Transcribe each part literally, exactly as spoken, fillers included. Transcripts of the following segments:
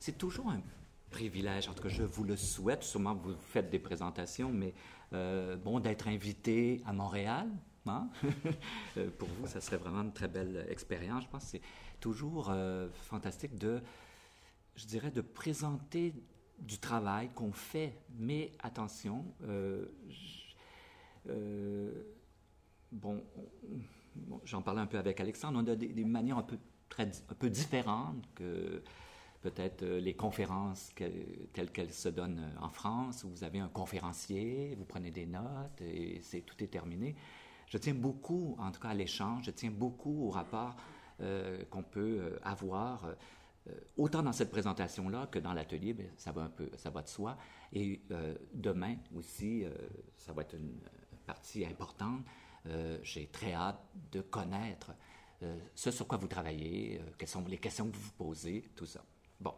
c'est toujours un privilège, en tout cas je vous le souhaite, sûrement vous faites des présentations, mais euh, bon, d'être invité à Montréal, hein? Pour vous, ça serait vraiment une très belle expérience. Je pense que c'est toujours euh, fantastique de, je dirais, de présenter du travail qu'on fait, mais attention, euh, je, euh, bon, bon, j'en parlais un peu avec Alexandre, on a des, des manières un peu, très, un peu différentes que peut-être euh, les conférences que, telles qu'elles se donnent en France, où vous avez un conférencier, vous prenez des notes et c'est, tout est terminé. Je tiens beaucoup, en tout cas à l'échange, je tiens beaucoup au rapport euh, qu'on peut euh, avoir, euh, autant dans cette présentation-là que dans l'atelier, bien, ça va un peu, ça va de soi. Et euh, demain aussi, euh, ça va être une partie importante. Euh, j'ai très hâte de connaître euh, ce sur quoi vous travaillez, euh, quelles sont les questions que vous vous posez, tout ça. Bon.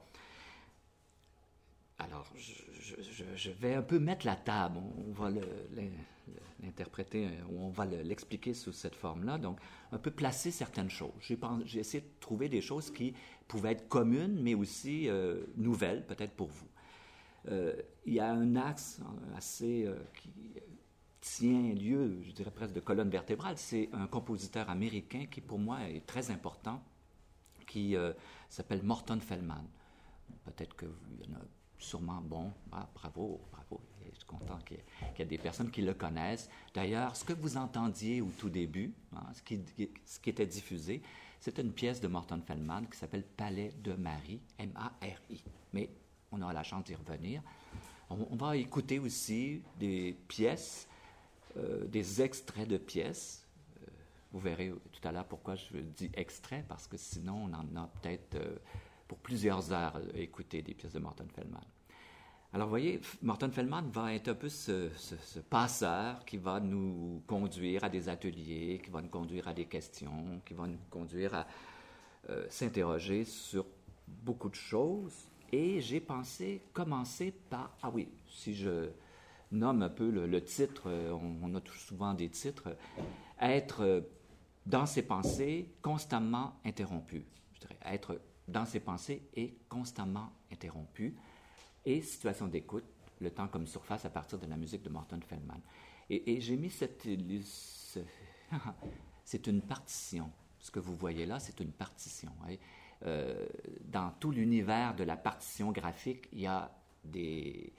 Alors, je, je, je vais un peu mettre la table. On va le, le, l'interpréter, ou on va le, l'expliquer sous cette forme-là. Donc, un peu placer certaines choses. J'ai, j'ai essayé de trouver des choses qui pouvaient être communes, mais aussi euh, nouvelles, peut-être pour vous. Euh, il y a un axe assez euh, qui tient lieu, je dirais presque de colonne vertébrale. C'est un compositeur américain qui, pour moi, est très important, qui euh, s'appelle Morton Feldman. Peut-être qu'il y en a sûrement, bon, ah, bravo, bravo, je suis content qu'il y, ait, qu'il y ait des personnes qui le connaissent. D'ailleurs, ce que vous entendiez au tout début, hein, ce, qui, ce qui était diffusé, c'était une pièce de Morton Feldman qui s'appelle Palais de Marie, M A R I. Mais on aura la chance d'y revenir. On, on va écouter aussi des pièces, euh, des extraits de pièces. Euh, vous verrez tout à l'heure pourquoi je dis extrait, parce que sinon on en a peut-être... Euh, pour plusieurs heures à écouter des pièces de Morton Feldman. Alors, vous voyez, Morton Feldman va être un peu ce, ce, ce passeur qui va nous conduire à des ateliers, qui va nous conduire à des questions, qui va nous conduire à euh, s'interroger sur beaucoup de choses. Et j'ai pensé commencer par... Ah oui, si je nomme un peu le, le titre, on, on a tout souvent des titres, être dans ses pensées constamment interrompu. Je dirais être dans ses pensées et constamment interrompu, et situation d'écoute, le temps comme surface à partir de la musique de Morton Feldman. Et, et j'ai mis cette... Ce, c'est une partition. Ce que vous voyez là, c'est une partition. Hein. Euh, dans tout l'univers de la partition graphique, il y a des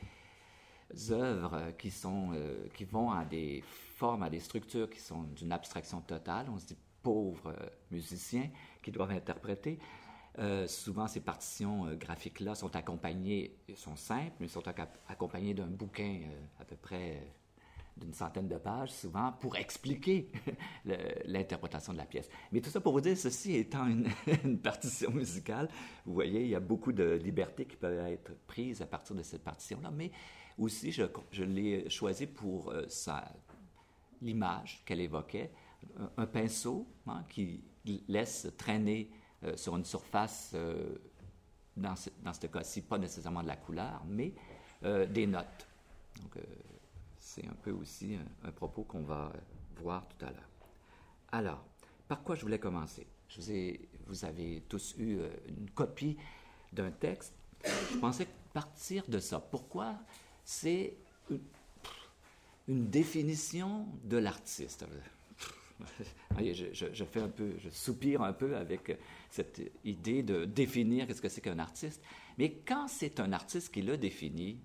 œuvres qui, sont, euh, qui vont à des formes, à des structures qui sont d'une abstraction totale. On se dit pauvres musiciens qui doivent interpréter. Euh, souvent, ces partitions euh, graphiques-là sont accompagnées, sont simples, mais sont ac- accompagnées d'un bouquin euh, à peu près euh, d'une centaine de pages, souvent, pour expliquer le, l'interprétation de la pièce. Mais tout ça pour vous dire, ceci étant une, une partition musicale, vous voyez, il y a beaucoup de libertés qui peuvent être prises à partir de cette partition-là, mais aussi, je, je l'ai choisi pour euh, sa, l'image qu'elle évoquait, un, un pinceau hein, qui laisse traîner Euh, sur une surface, euh, dans, ce, dans ce cas-ci, pas nécessairement de la couleur, mais euh, des notes. Donc, euh, c'est un peu aussi un, un propos qu'on va voir tout à l'heure. Alors, par quoi je voulais commencer? Je vous, ai, vous avez tous eu euh, une copie d'un texte. Je pensais partir de ça. Pourquoi? C'est une, une définition de l'artiste. Je, je, je fais un peu, je soupire un peu avec cette idée de définir qu'est-ce que c'est qu'un artiste. Mais quand c'est un artiste qui le définit,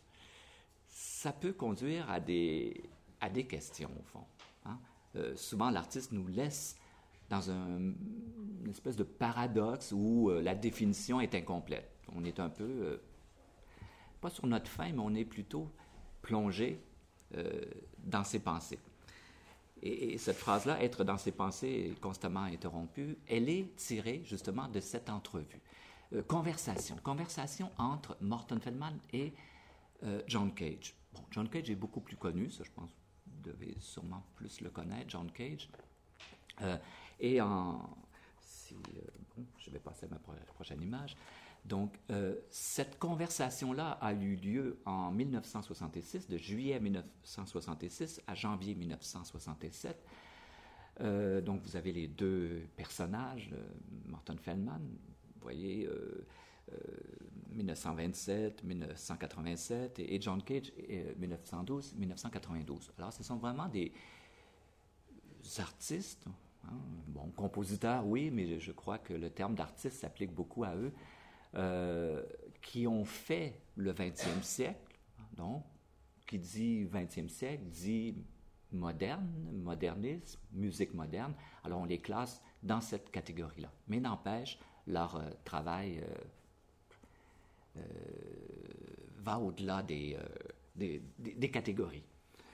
ça peut conduire à des, à des questions, au fond. Hein? Euh, souvent, l'artiste nous laisse dans un, une espèce de paradoxe où euh, la définition est incomplète. On est un peu, euh, pas sur notre faim, mais on est plutôt plongé euh, dans ses pensées. Et cette phrase-là, être dans ses pensées constamment interrompue, elle est tirée justement de cette entrevue. Euh, conversation. Conversation entre Morton Feldman et euh, John Cage. Bon, John Cage est beaucoup plus connu, ça je pense que vous devez sûrement plus le connaître, John Cage. Euh, et en... Si, euh, bon, je vais passer à ma pro- prochaine image. Donc, euh, cette conversation-là a eu lieu en dix-neuf cent soixante-six, de juillet dix-neuf cent soixante-six à janvier dix-neuf cent soixante-sept. Euh, donc, vous avez les deux personnages, euh, Morton Feldman, vous voyez, euh, euh, dix-neuf cent vingt-sept, dix-neuf cent quatre-vingt-sept, et, et John Cage, euh, dix-neuf cent douze, dix-neuf cent quatre-vingt-douze. Alors, ce sont vraiment des artistes, hein, bon, compositeurs, oui, mais je crois que le terme d'artiste s'applique beaucoup à eux, euh, qui ont fait le vingtième siècle, donc, qui dit vingtième siècle, dit moderne, modernisme, musique moderne. Alors, on les classe dans cette catégorie-là. Mais n'empêche, leur euh, travail euh, euh, va au-delà des, euh, des, des, des catégories.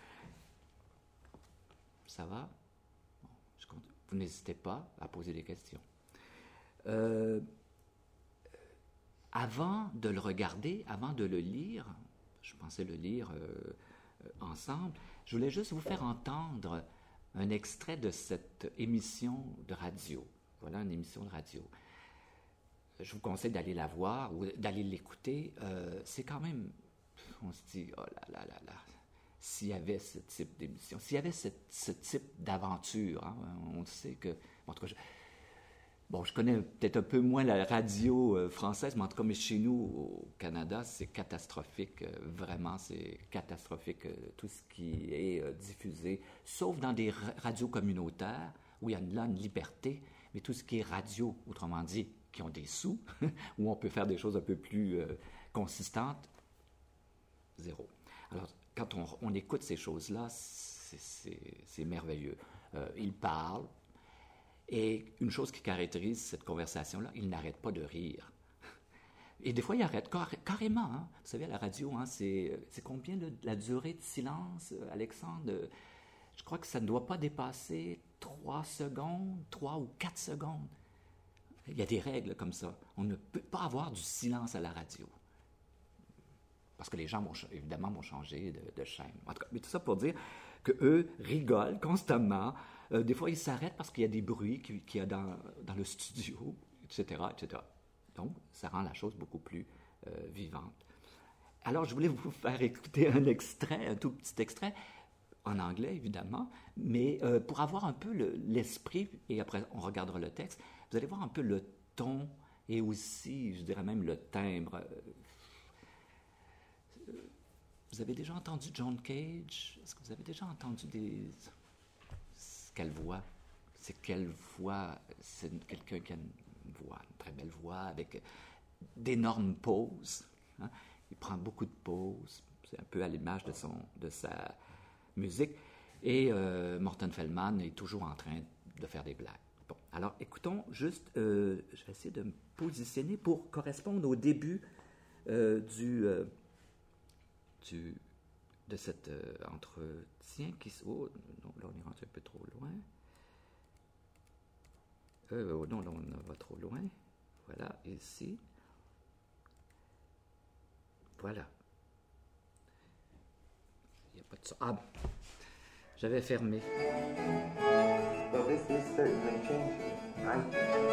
Ça va? Bon, je compte. Vous n'hésitez pas à poser des questions. Euh, avant de le regarder, avant de le lire, je pensais le lire euh, euh, ensemble, je voulais juste vous faire entendre un extrait de cette émission de radio. Voilà une émission de radio. Je vous conseille d'aller la voir ou d'aller l'écouter. Euh, c'est quand même, on se dit, oh là là là là, s'il y avait ce type d'émission, s'il y avait ce, ce type d'aventure, hein, on sait que, en tout cas, je, bon, je connais peut-être un peu moins la radio euh, française, mais en tout cas, mais chez nous, au Canada, c'est catastrophique. Euh, vraiment, c'est catastrophique euh, tout ce qui est euh, diffusé, sauf dans des ra- radios communautaires où il y a là une liberté, mais tout ce qui est radio, autrement dit, qui ont des sous, où on peut faire des choses un peu plus euh, consistantes, zéro. Alors, quand on, on écoute ces choses-là, c'est, c'est, c'est merveilleux. Euh, ils parlent, et une chose qui caractérise cette conversation-là, ils n'arrêtent pas de rire. Et des fois, ils arrêtent car- carrément. Hein. Vous savez, à la radio, hein, c'est, c'est combien le, la durée de silence, Alexandre? Je crois que ça ne doit pas dépasser trois secondes, trois ou quatre secondes. Il y a des règles comme ça. On ne peut pas avoir du silence à la radio. Parce que les gens, vont, évidemment, vont changer de, de chaîne. En tout cas, mais tout ça pour dire qu'eux rigolent constamment. Euh, des fois, ils s'arrêtent parce qu'il y a des bruits qu'il, qu'il y a dans, dans le studio, et cetera, et cetera. Donc, ça rend la chose beaucoup plus euh, vivante. Alors, je voulais vous faire écouter un extrait, un tout petit extrait, en anglais, évidemment, mais euh, pour avoir un peu le, l'esprit, et après, on regardera le texte, vous allez voir un peu le ton et aussi, je dirais même, le timbre. Vous avez déjà entendu John Cage? Est-ce que vous avez déjà entendu des... Quelle voix? C'est quelle voix? C'est quelqu'un qui a une voix, une très belle voix, avec d'énormes pauses. Hein? Il prend beaucoup de pauses. C'est un peu à l'image de, son, de sa musique. Et euh, Morton Feldman est toujours en train de faire des blagues. Bon, alors écoutons juste, euh, je vais essayer de me positionner pour correspondre au début euh, du, euh, du, de cet euh, entretien qui... Oh, non, là on est rendu un peu trop loin. Euh, oh, non, là on va trop loin. Voilà, ici. Voilà. Il n'y a pas de son. Ah, j'avais fermé. Well, this is certainly changing. I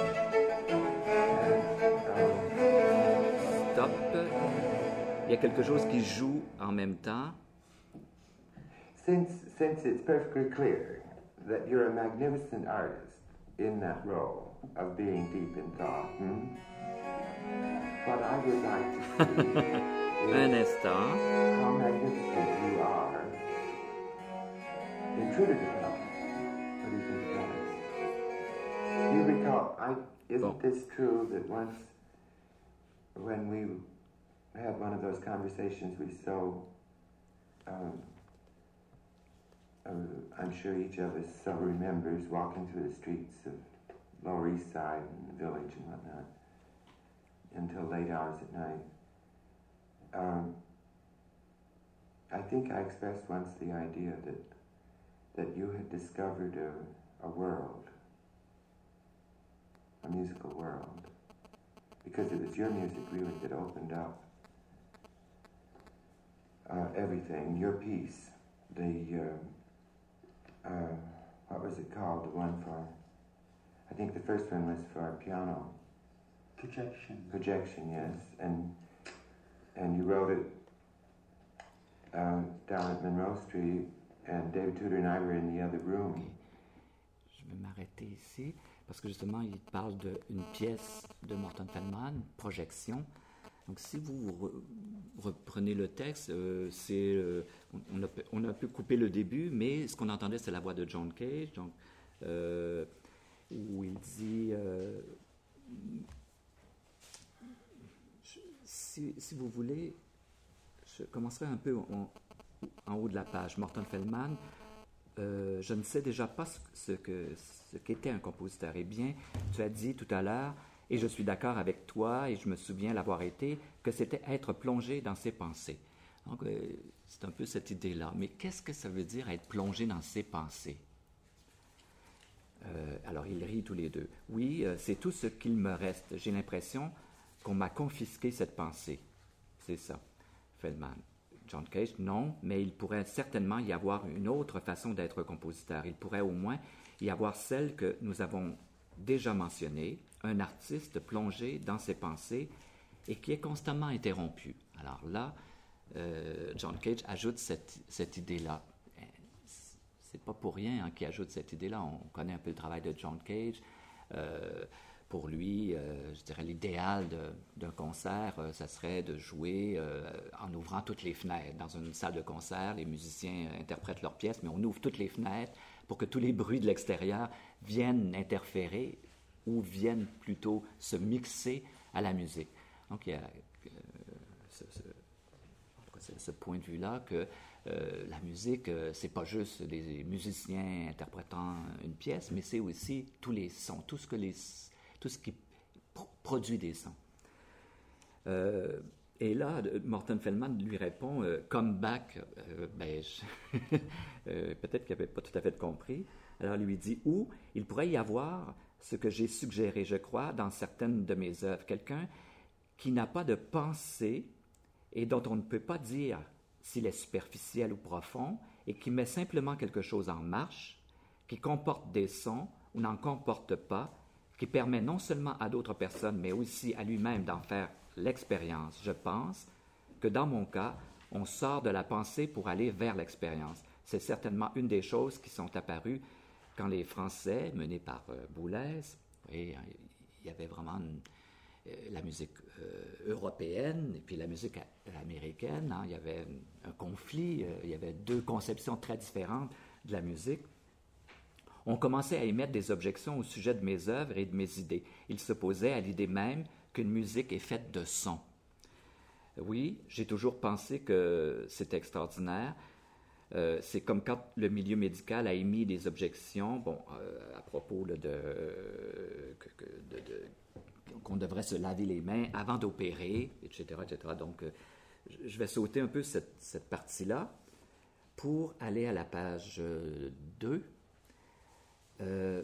Stop. Il y a quelque chose qui joue en même temps. since since it's perfectly clear that you're a magnificent artist in that role of being deep in thought, hmm? What I would like to see Un is instant. how magnificent you are in true to thought. What do you think of that? You recall, I, isn't Bon. this true that once when we had one of those conversations we so, um, uh, I'm sure each of us so remembers walking through the streets of Lower East Side and the village and whatnot until late hours at night. Um, I think I expressed once the idea that that you had discovered a, a world, a musical world, because it was your music really that opened up uh, everything, your piece, the, uh, uh, what was it called, the one for, I think the first one was for piano. Projection. Projection, yes, and and you wrote it uh, down at Monroe Street, and David Tudor and I were in the other room. Je vais m'arrêter ici parce que justement, il parle d'une pièce de Morton Feldman, Projection. Donc, si vous re, reprenez le texte, euh, c'est, euh, on, a, on a un peu coupé le début, mais ce qu'on entendait, c'est la voix de John Cage, donc, euh, où il dit, euh, je, si, si vous voulez, je commencerai un peu en, en haut de la page. Morton Feldman, euh, je ne sais déjà pas ce, ce, que, ce qu'était un compositeur. Eh bien, tu as dit tout à l'heure, et je suis d'accord avec toi, et je me souviens l'avoir été, que c'était être plongé dans ses pensées. Donc, euh, c'est un peu cette idée-là. Mais qu'est-ce que ça veut dire être plongé dans ses pensées? Euh, alors, ils rient tous les deux. Oui, euh, c'est tout ce qu'il me reste. J'ai l'impression qu'on m'a confisqué cette pensée. C'est ça, Feldman. John Cage, non, mais il pourrait certainement y avoir une autre façon d'être compositeur. Il pourrait au moins y avoir celle que nous avons déjà mentionnée, un artiste plongé dans ses pensées et qui est constamment interrompu. Alors là, euh, John Cage ajoute cette, cette idée-là. C'est pas pour rien hein, qu'il ajoute cette idée-là. On connaît un peu le travail de John Cage. Euh, pour lui, euh, je dirais l'idéal de, d'un concert, euh, ça serait de jouer euh, en ouvrant toutes les fenêtres. Dans une salle de concert, les musiciens interprètent leurs pièces, mais on ouvre toutes les fenêtres pour que tous les bruits de l'extérieur viennent interférer ou viennent plutôt se mixer à la musique. Donc, il y a euh, ce, ce, ce point de vue-là que euh, la musique, euh, c'est pas juste des musiciens interprétant une pièce, mais c'est aussi tous les sons, tout ce, que les, tout ce qui pr- produit des sons. Euh, et là, Morton Feldman lui répond euh, « Come back euh, ». Ben, je, euh, peut-être qu'il n'avait pas tout à fait compris. Alors, il lui dit « Ou il pourrait y avoir ce que j'ai suggéré, je crois, dans certaines de mes œuvres, quelqu'un qui n'a pas de pensée et dont on ne peut pas dire s'il est superficiel ou profond, et qui met simplement quelque chose en marche, qui comporte des sons ou n'en comporte pas, qui permet non seulement à d'autres personnes, mais aussi à lui-même d'en faire l'expérience. Je pense que dans mon cas, on sort de la pensée pour aller vers l'expérience. C'est certainement une des choses qui sont apparues quand les Français, menés par euh, Boulez, et il y avait vraiment une, la musique euh, européenne et puis la musique américaine. Hein, il y avait un conflit, euh, il y avait deux conceptions très différentes de la musique. On commençait à émettre des objections au sujet de mes œuvres et de mes idées. Ils s'opposaient à l'idée même qu'une musique est faite de sons. Oui, j'ai toujours pensé que c'était extraordinaire. Euh, c'est comme quand le milieu médical a émis des objections, bon, euh, à propos là, de, euh, que, que, de, de qu'on devrait se laver les mains avant d'opérer, et cetera, et cetera. Donc, euh, je vais sauter un peu cette, cette partie-là pour aller à la page deux. Euh,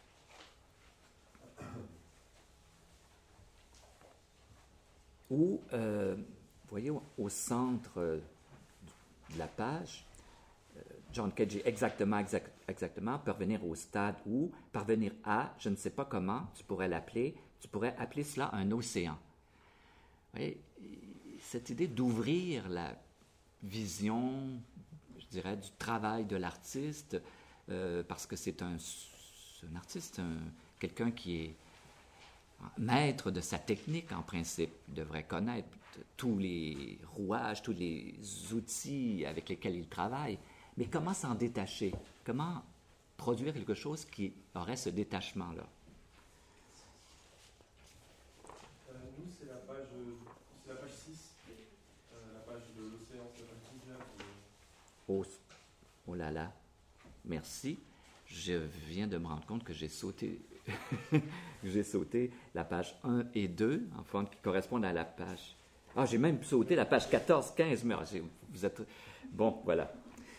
où, euh, vous voyez, au centre de la page, John Cage, exactement, exact, exactement, parvenir au stade où, parvenir à, je ne sais pas comment, tu pourrais l'appeler, tu pourrais appeler cela un océan. Vous voyez, cette idée d'ouvrir la vision, je dirais, du travail de l'artiste, euh, parce que c'est un, un artiste, un, quelqu'un qui est maître de sa technique, en principe, il devrait connaître tous les rouages, tous les outils avec lesquels il travaille. Mais comment s'en détacher? Comment produire quelque chose qui aurait ce détachement-là? Euh, nous, c'est la page, c'est la page six, euh, la page de l'océan, c'est la page dix-neuf. Euh... Oh, oh là là, merci. Je viens de me rendre compte que j'ai sauté, j'ai sauté la page un et deux, en fait, qui correspondent à la page... Ah, j'ai même sauté la page quatorze, quinze, mais vous êtes... Bon, voilà.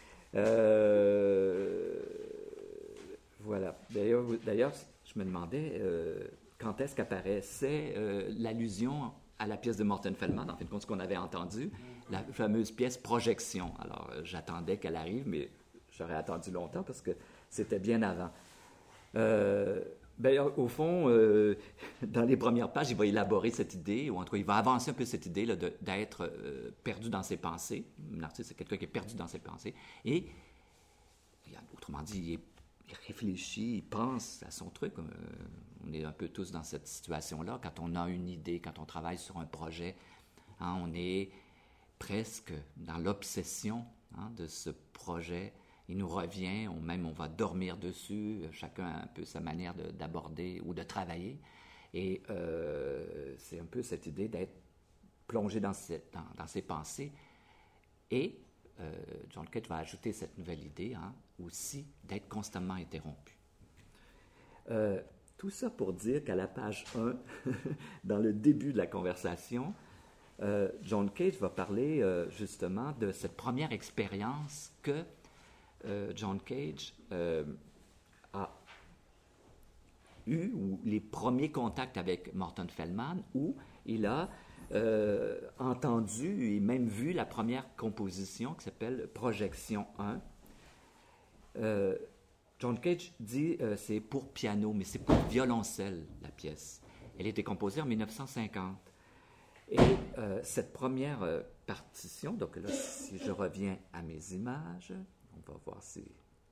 Euh, voilà. D'ailleurs, d'ailleurs, je me demandais euh, quand est-ce qu'apparaissait euh, l'allusion à la pièce de Morton Feldman, en fin de compte, ce qu'on avait entendu, la fameuse pièce Projection. Alors, euh, j'attendais qu'elle arrive, mais j'aurais attendu longtemps parce que c'était bien avant. Euh, ben, au fond, euh, dans les premières pages, il va élaborer cette idée, ou en tout cas, il va avancer un peu cette idée là, de, d'être euh, perdu dans ses pensées. Un artiste, c'est quelqu'un qui est perdu dans ses pensées. Et, autrement dit, il, est, il réfléchit, il pense à son truc. Euh, on est un peu tous dans cette situation-là. Quand on a une idée, quand on travaille sur un projet, Hein, on est presque dans l'obsession hein, de ce projet. Il nous revient, on, même on va dormir dessus, chacun a un peu sa manière de, d'aborder ou de travailler. Et euh, c'est un peu cette idée d'être plongé dans, cette, dans, dans ses pensées. Et euh, John Cage va ajouter cette nouvelle idée hein, aussi d'être constamment interrompu. Euh, tout ça pour dire qu'à la page un, dans le début de la conversation, euh, John Cage va parler euh, justement de cette première expérience que euh, John Cage euh, a eu, ou les premiers contacts avec Morton Feldman, où il a euh, entendu et même vu la première composition qui s'appelle Projection un. Euh, John Cage dit euh, c'est pour piano, mais c'est pour violoncelle, la pièce. Elle a été composée en dix-neuf cent cinquante. Et euh, cette première euh, partition, donc là, si je reviens à mes images, on va voir si,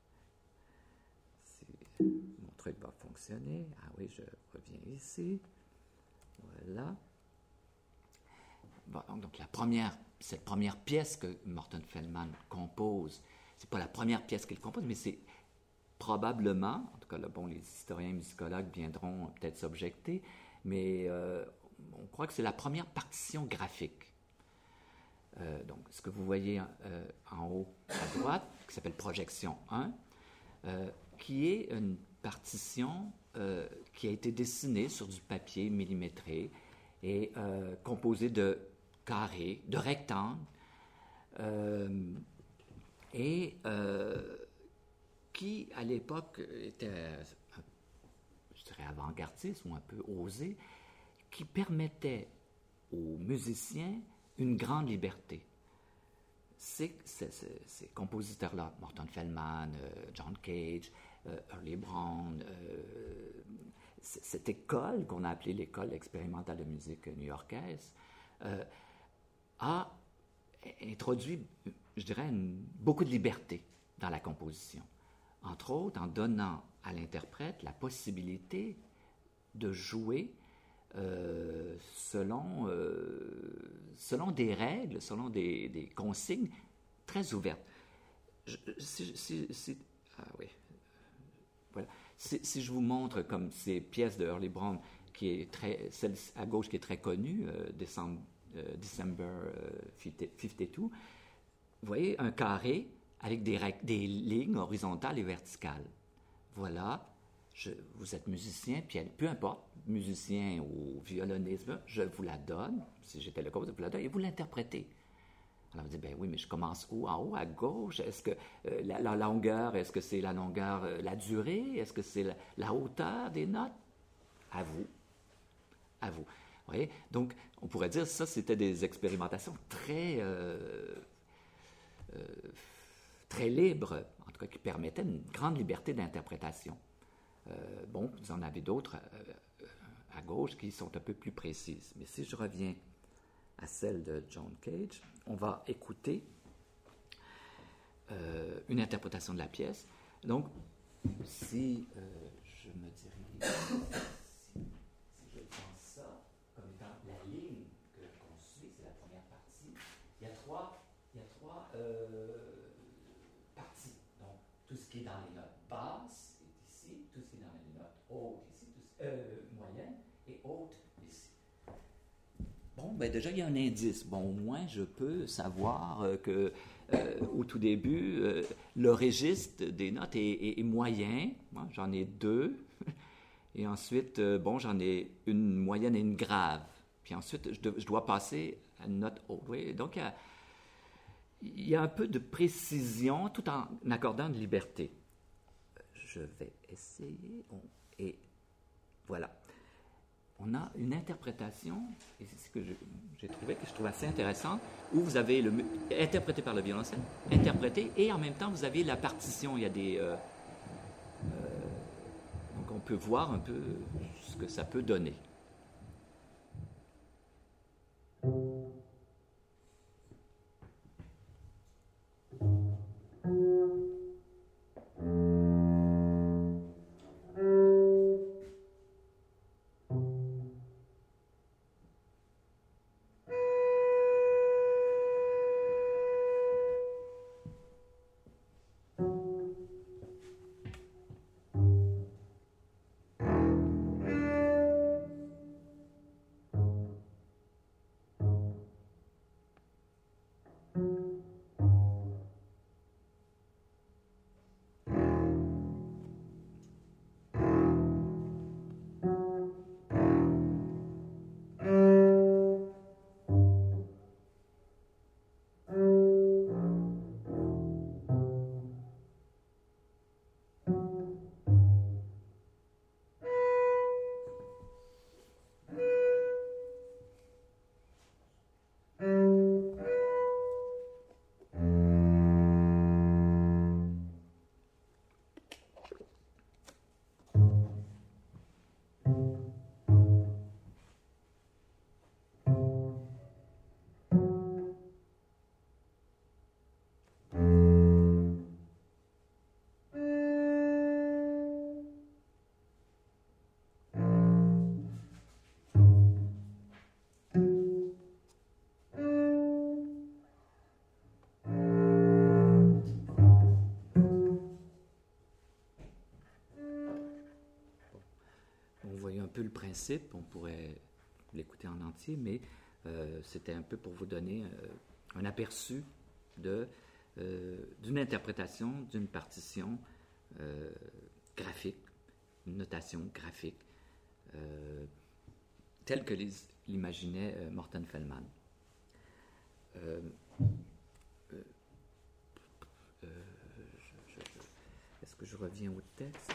si mon truc va fonctionner. Ah oui, je reviens ici. Voilà. Bon, donc la première, cette première pièce que Morton Feldman compose, c'est pas la première pièce qu'il compose, mais c'est probablement, en tout cas, là, bon, les historiens et musicologues viendront peut-être s'objecter, mais euh, on croit que c'est la première partition graphique. Euh, donc, ce que vous voyez euh, en haut à droite, qui s'appelle Projection un, euh, qui est une partition euh, qui a été dessinée sur du papier millimétré et euh, composée de carrés, de rectangles, euh, et euh, qui, à l'époque, était, je dirais, avant-gardiste ou un peu osé, qui permettait aux musiciens une grande liberté. Ces, ces, ces, ces compositeurs-là, Morton Feldman, euh, John Cage, euh, Early Brown, euh, cette école qu'on a appelée l'école expérimentale de musique new-yorkaise, euh, a introduit, je dirais, une, beaucoup de liberté dans la composition. Entre autres, en donnant à l'interprète la possibilité de jouer euh, selon, euh, selon des règles, selon des, des consignes très ouvertes. Je, si, si, si, ah oui, voilà. Si, si je vous montre comme ces pièces de Early Brown, qui est très, celle à gauche qui est très connue, euh, décembre, euh, December euh, cinquante-deux, vous voyez un carré avec des, des lignes horizontales et verticales. Voilà, je, vous êtes musicien, puis peu importe, musicien ou violoniste, je vous la donne, si j'étais le coach, je vous la donne, et vous l'interprétez. Alors vous dites, ben oui, mais je commence où? En haut, à gauche? Est-ce que euh, la, la longueur, est-ce que c'est la longueur, euh, la durée? Est-ce que c'est la, la hauteur des notes? À vous. À vous. Vous voyez? Donc, on pourrait dire, ça, c'était des expérimentations très... Euh, euh, très libre, en tout cas qui permettait une grande liberté d'interprétation. Euh, bon, vous en avez d'autres euh, à gauche qui sont un peu plus précises. Mais si je reviens à celle de John Cage, on va écouter euh, une interprétation de la pièce. Donc, si euh, je me dirige, si, si je pense ça comme étant la ligne que qu'on suit, c'est la première partie, il y a trois, il y a trois euh, parties. Donc, tout ce qui est dans les notes basses est ici, tout ce qui est dans les notes hautes ici, tout ce, euh, moyennes et hautes ici. Bon, ben déjà, il y a un indice. Bon, au moins, je peux savoir euh, que euh, au tout début, euh, le registre des notes est, est, est moyen. Moi, j'en ai deux. Et ensuite, euh, bon, j'en ai une moyenne et une grave. Puis ensuite, je, de, je dois passer à une note haute. Oui, donc, il y a, il y a un peu de précision tout en accordant de liberté. Je vais essayer. Bon, et voilà. On a une interprétation, et c'est ce que je, j'ai trouvé, que je trouve assez intéressant, où vous avez le interprété par le violoncelle, interprété, et en même temps, vous avez la partition. Il y a des... Euh, euh, donc, on peut voir un peu ce que ça peut donner. principe, on pourrait l'écouter en entier, mais euh, c'était un peu pour vous donner euh, un aperçu de, euh, d'une interprétation d'une partition euh, graphique, une notation graphique, euh, telle que les, l'imaginait euh, Morton Feldman. Euh, euh, euh, je, je, je, est-ce que je reviens au texte?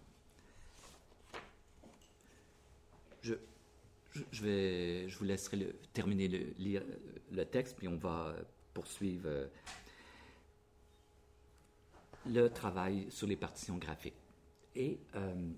Je, je, je, vais, je vous laisserai le, terminer de lire le texte, puis on va poursuivre euh, le travail sur les partitions graphiques. Et euh,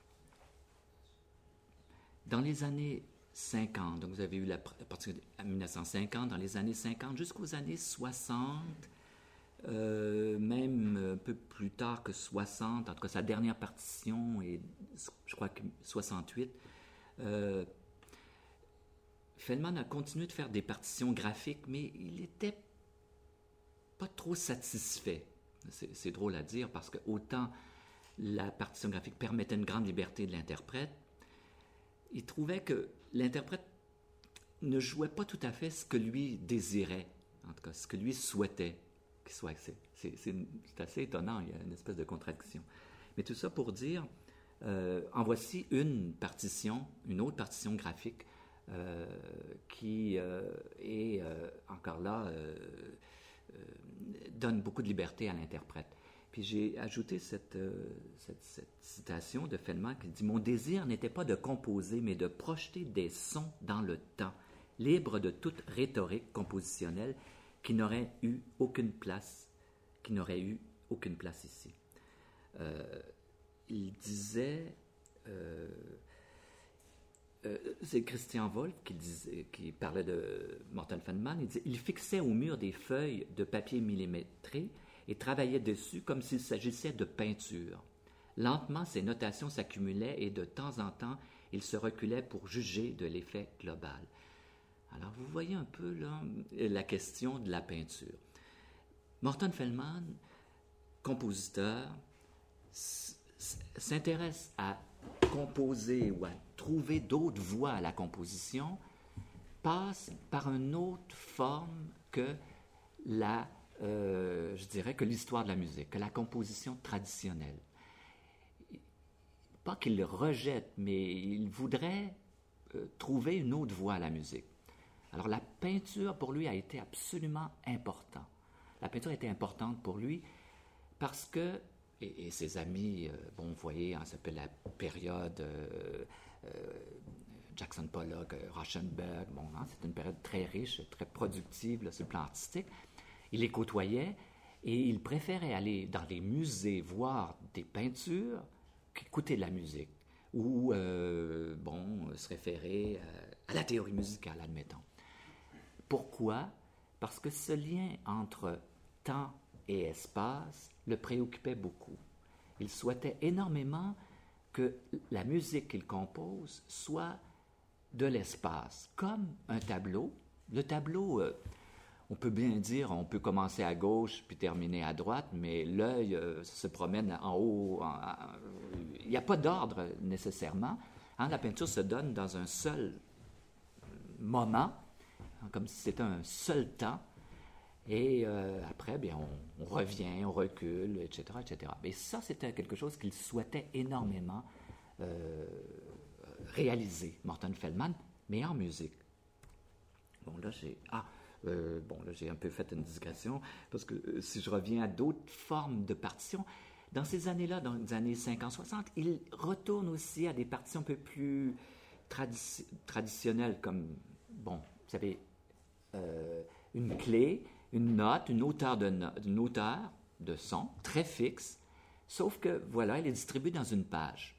dans les années cinquante, donc vous avez eu la partition en mille neuf cent cinquante, dans les années cinquante jusqu'aux années soixante, euh, même un peu plus tard que soixante, en tout cas sa dernière partition est, je crois que soixante-huit, euh, Feldman a continué de faire des partitions graphiques, mais il n'était pas trop satisfait. C'est, c'est drôle à dire parce que autant la partition graphique permettait une grande liberté de l'interprète, il trouvait que l'interprète ne jouait pas tout à fait ce que lui désirait, en tout cas ce que lui souhaitait qu'il soit. C'est, c'est, c'est, c'est assez étonnant, il y a une espèce de contradiction. Mais tout ça pour dire, euh, en voici une partition, une autre partition graphique euh, qui euh, est euh, encore là, euh, euh, donne beaucoup de liberté à l'interprète. Puis j'ai ajouté cette, euh, cette, cette citation de Feldman qui dit « Mon désir n'était pas de composer, mais de projeter des sons dans le temps, libres de toute rhétorique compositionnelle qui n'aurait eu aucune place, qui n'aurait eu aucune place ici. Euh, » Il disait, euh, euh, c'est Christian Wolff qui, disait, qui parlait de Morton Feldman, il disait « Il fixait au mur des feuilles de papier millimétré et travaillait dessus comme s'il s'agissait de peinture. Lentement, ses notations s'accumulaient et de temps en temps, il se reculait pour juger de l'effet global. » Alors, vous voyez un peu là, la question de la peinture. Morton Feldman, compositeur, s'intéresse à composer ou à trouver d'autres voies à la composition, passe par une autre forme que la Euh, je dirais que l'histoire de la musique, que la composition traditionnelle. Pas qu'il le rejette, mais il voudrait euh, trouver une autre voie à la musique. Alors la peinture, pour lui, a été absolument importante. La peinture a été importante pour lui parce que, et, et ses amis, euh, bon, vous voyez, hein, ça s'appelle la période euh, euh, Jackson Pollock, euh, Rauschenberg, bon, hein, c'est une période très riche, très productive là, sur le plan artistique. Il les côtoyait et il préférait aller dans les musées voir des peintures qu'écouter de la musique ou, euh, bon, se référer à, à la théorie musicale, admettons. Pourquoi? Parce que ce lien entre temps et espace le préoccupait beaucoup. Il souhaitait énormément que la musique qu'il compose soit de l'espace, comme un tableau. Le tableau... Euh, On peut bien dire, on peut commencer à gauche puis terminer à droite, mais l'œil euh, se promène en haut. En, en, il n'y a pas d'ordre nécessairement. Hein, la peinture se donne dans un seul moment, hein, comme si c'était un seul temps. Et euh, après, bien, on, on revient, on recule, et cetera, et cetera. Mais ça, c'était quelque chose qu'il souhaitait énormément euh, réaliser, Morton Feldman, mais en musique. Bon, là, j'ai... Ah! Euh, bon, là, j'ai un peu fait une digression, parce que euh, si je reviens à d'autres formes de partitions, dans ces années-là, dans les années cinquante soixante, il retourne aussi à des partitions un peu plus tradi- traditionnelles, comme, bon, vous savez, euh, une clé, une note, une hauteur de, no- une hauteur de son, très fixe, sauf que, voilà, elle est distribuée dans une page.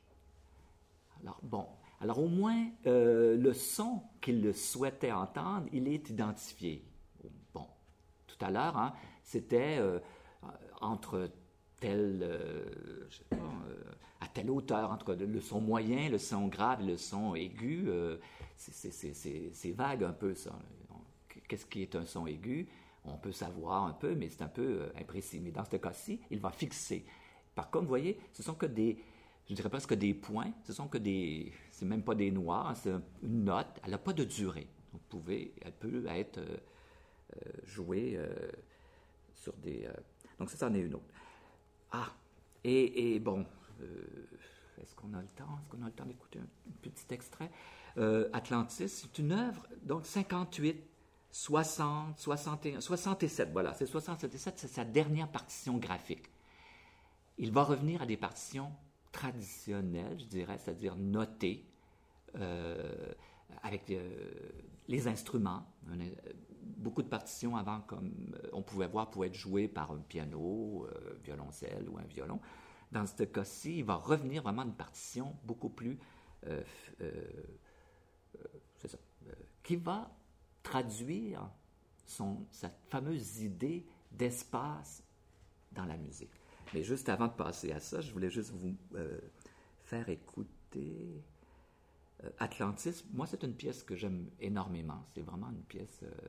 Alors, bon... Alors, au moins, euh, le son qu'il souhaitait entendre, il est identifié. Bon, tout à l'heure, hein, c'était euh, entre tel, euh, je sais pas, euh, à telle hauteur, entre le son moyen, le son grave et le son aigu. Euh, c'est, c'est, c'est, c'est, c'est vague un peu, ça. Qu'est-ce qui est un son aigu? On peut savoir un peu, mais c'est un peu euh, imprécis. Mais dans ce cas-ci, il va fixer. Par contre, vous voyez, ce sont que des... je dirais presque des points. Ce sont que des, c'est même pas des noirs, c'est une note. Elle n'a pas de durée. Vous pouvez, elle peut être euh, euh, jouée euh, sur des. Euh, donc ça, c'en est une autre. Ah, et, et bon, euh, est-ce qu'on a le temps Est-ce qu'on a le temps d'écouter un, un petit extrait euh, Atlantis, c'est une œuvre donc cinquante-huit, soixante, soixante et un, soixante-sept. Voilà, c'est soixante-sept, c'est sa dernière partition graphique. Il va revenir à des partitions traditionnelles, je dirais, c'est-à-dire notées, euh, avec euh, les instruments. Un, beaucoup de partitions avant, comme euh, on pouvait voir, pouvaient être jouées par un piano, euh, violoncelle ou un violon. Dans ce cas-ci, il va revenir vraiment à une partition beaucoup plus, euh, euh, euh, c'est ça, euh, qui va traduire son, cette fameuse idée d'espace dans la musique. Mais juste avant de passer à ça, je voulais juste vous euh, faire écouter euh, Atlantis. Moi, c'est une pièce que j'aime énormément. C'est vraiment une pièce... Euh,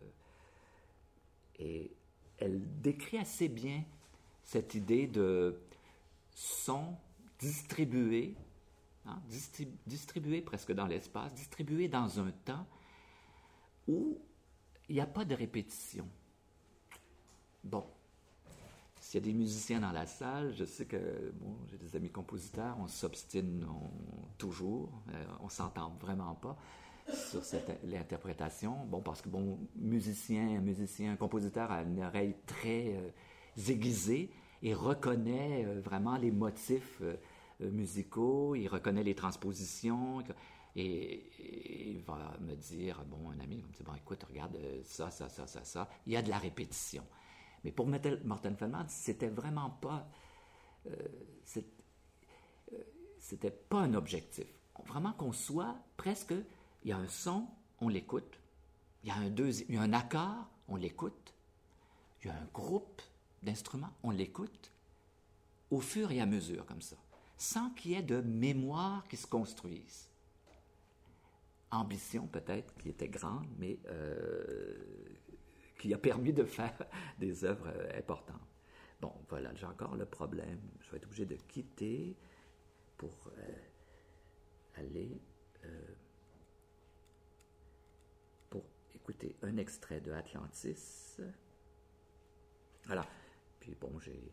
et elle décrit assez bien cette idée de son distribué, hein, distribu- distribué presque dans l'espace, distribué dans un temps où il n'y a pas de répétition. Bon. S'il y a des musiciens dans la salle, je sais que bon, j'ai des amis compositeurs, on s'obstine on, toujours, euh, on s'entend vraiment pas sur cette, l'interprétation. Bon, parce que bon, musicien, musicien, compositeur a une oreille très euh, aiguisée et reconnaît euh, vraiment les motifs euh, musicaux, il reconnaît les transpositions et, et il va me dire, bon, un ami va me dire, bon, écoute, regarde ça, ça, ça, ça, ça, il y a de la répétition. Mais pour Morten Feldman, c'était vraiment pas, euh, c'est, euh, c'était pas un objectif. Vraiment qu'on soit presque, il y a un son, on l'écoute. Il y a un deuxième, il y a un accord, on l'écoute. Il y a un groupe d'instruments, on l'écoute. Au fur et à mesure, comme ça, sans qu'il y ait de mémoire qui se construise. Ambition peut-être qui était grande, mais euh, qui a permis de faire des œuvres euh, importantes. Bon, voilà, j'ai encore le problème. Je vais être obligé de quitter pour euh, aller euh, pour écouter un extrait de Atlantis. Voilà. Puis bon, j'ai...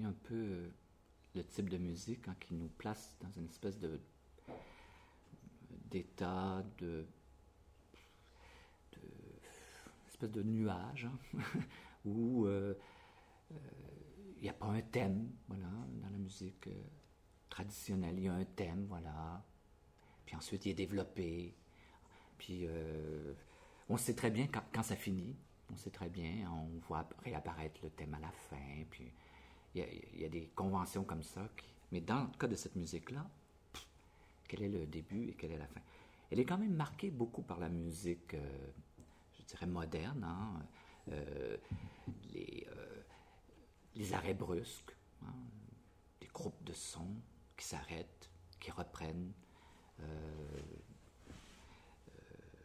un peu euh, le type de musique hein, qui nous place dans une espèce de d'état de, de espèce de nuage hein, où euh, euh, il n'y a pas un thème, voilà, dans la musique euh, traditionnelle, il y a un thème, voilà, puis ensuite il est développé, puis euh, on sait très bien quand, quand ça finit, on sait très bien, on voit réapparaître le thème à la fin, puis il y a, il y a des conventions comme ça, qui, mais dans le cas de cette musique-là, pff, quel est le début et quelle est la fin? Elle est quand même marquée beaucoup par la musique, euh, je dirais moderne, hein, euh, les... Euh, les arrêts brusques, hein, des groupes de sons qui s'arrêtent, qui reprennent, euh, euh,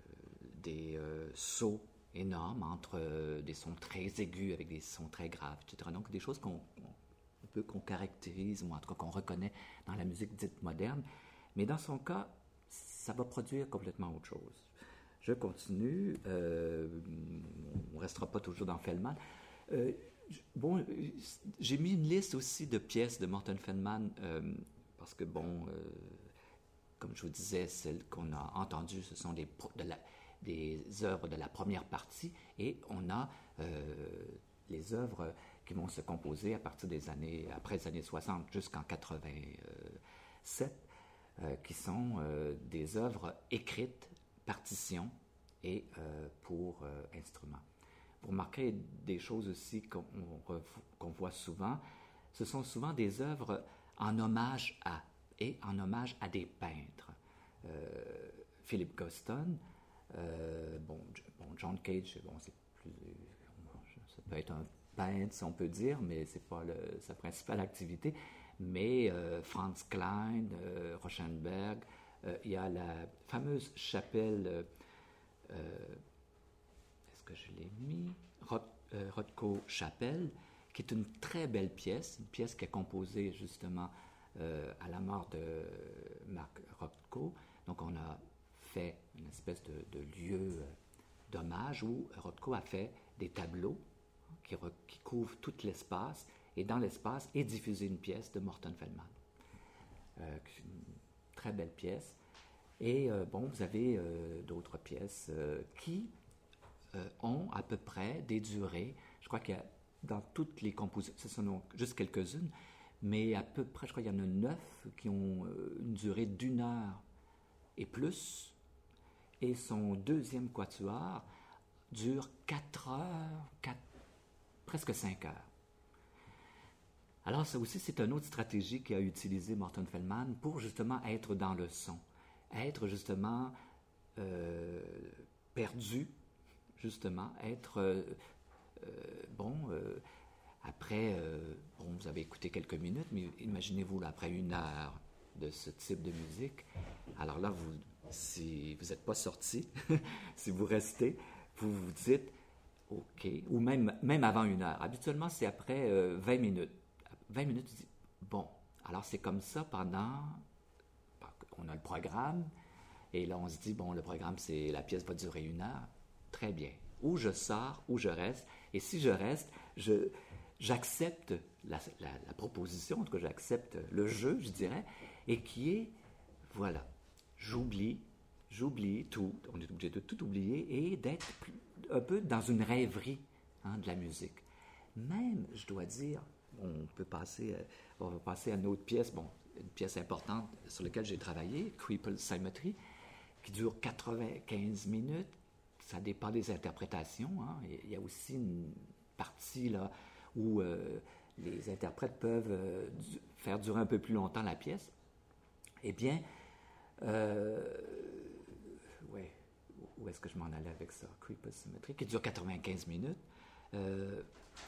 des euh, sauts énormes entre euh, des sons très aigus avec des sons très graves, et cetera. Donc des choses qu'on on peut qu'on caractérise, ou en tout cas qu'on reconnaît dans la musique dite moderne, mais dans son cas, ça va produire complètement autre chose. Je continue, euh, on ne restera pas toujours dans Feldman. Euh, Bon, j'ai mis une liste aussi de pièces de Morton Feldman euh, parce que, bon, euh, comme je vous disais, celles qu'on a entendues, ce sont des, de la, des œuvres de la première partie et on a euh, les œuvres qui vont se composer à partir des années, après les années soixante jusqu'en quatre-vingt-sept, euh, qui sont euh, des œuvres écrites, partitions et euh, pour euh, instruments. Vous remarquerez des choses aussi qu'on, qu'on voit souvent. Ce sont souvent des œuvres en hommage à, et en hommage à des peintres. Euh, Philip Guston, euh, bon, bon, John Cage, bon, c'est plus, ça peut être un peintre, si on peut dire, mais c'est pas le, sa principale activité. Mais euh, Franz Klein, euh, Rauschenberg, euh, il y a la fameuse chapelle... Euh, que je l'ai mis, Roth, euh, Rothko Chapelle, qui est une très belle pièce, une pièce qui est composée justement euh, à la mort de Mark Rothko. Donc on a fait une espèce de, de lieu euh, d'hommage où Rothko a fait des tableaux qui, re, qui couvrent tout l'espace, et dans l'espace est diffusée une pièce de Morton Feldman. Euh, une très belle pièce. Et euh, bon, vous avez euh, d'autres pièces euh, qui Euh, ont à peu près des durées, je crois qu'il y a dans toutes les compositions, ce sont juste quelques-unes, mais à peu près, je crois qu'il y en a neuf qui ont euh, une durée d'une heure et plus, et son deuxième quatuor dure quatre heures, quatre, presque cinq heures. Alors ça aussi, c'est une autre stratégie qu'a utilisé Morton Feldman pour justement être dans le son, être justement euh, perdu, justement, être, euh, euh, bon, euh, après, euh, bon, vous avez écouté quelques minutes, mais imaginez-vous, là, après une heure de ce type de musique, alors là, vous, si vous n'êtes pas sorti, si vous restez, vous vous dites, OK, ou même, même avant une heure. Habituellement, c'est après euh, vingt minutes. vingt minutes, tu dis, bon, alors c'est comme ça pendant, on a le programme, et là, on se dit, bon, le programme, c'est, la pièce va durer une heure. Très bien. Ou je sors, ou je reste. Et si je reste, je, j'accepte la, la, la proposition, en tout cas, j'accepte le jeu, je dirais, et qui est, voilà, j'oublie, j'oublie tout, on est obligé de tout oublier et d'être un peu dans une rêverie hein, de la musique. Même, je dois dire, on peut passer, on va passer à une autre pièce, bon, une pièce importante sur laquelle j'ai travaillé, Crippled Symmetry, qui dure quatre-vingt-quinze minutes. Ça dépend des interprétations. Hein. Il y a aussi une partie là, où euh, les interprètes peuvent euh, du, faire durer un peu plus longtemps la pièce. Eh bien, euh, ouais, où est-ce que je m'en allais avec ça? Crippled Symmetry, qui dure quatre-vingt-quinze minutes. Euh,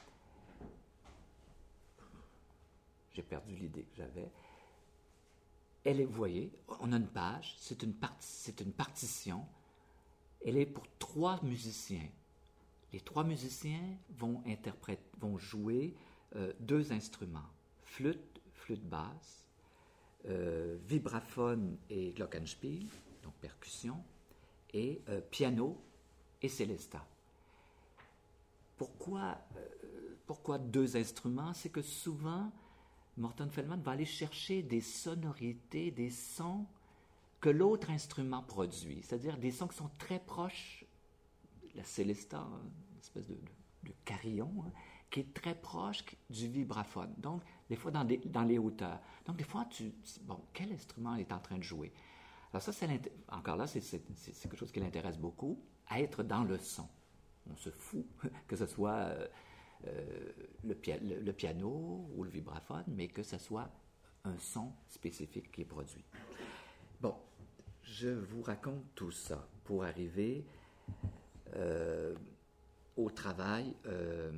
j'ai perdu l'idée que j'avais. Elle est, vous voyez, on a une page, c'est une, part, c'est une partition. Elle est pour trois musiciens. Les trois musiciens vont, interpréter, vont jouer euh, deux instruments, flûte, flûte basse, euh, vibraphone et glockenspiel, donc percussion, et euh, piano et célesta. Pourquoi, euh, pourquoi deux instruments? C'est que souvent, Morton Feldman va aller chercher des sonorités, des sons que l'autre instrument produit, c'est-à-dire des sons qui sont très proches, la célesta, une espèce de, de, de carillon, hein, qui est très proche du vibraphone, donc des fois dans, des, dans les hauteurs. Donc des fois, tu dis, bon, quel instrument est en train de jouer? Alors ça, c'est encore là, c'est, c'est, c'est quelque chose qui l'intéresse beaucoup, à être dans le son. On se fout que ce soit euh, euh, le, pia- le, le piano ou le vibraphone, mais que ce soit un son spécifique qui est produit. Bon, je vous raconte tout ça pour arriver euh, au travail euh,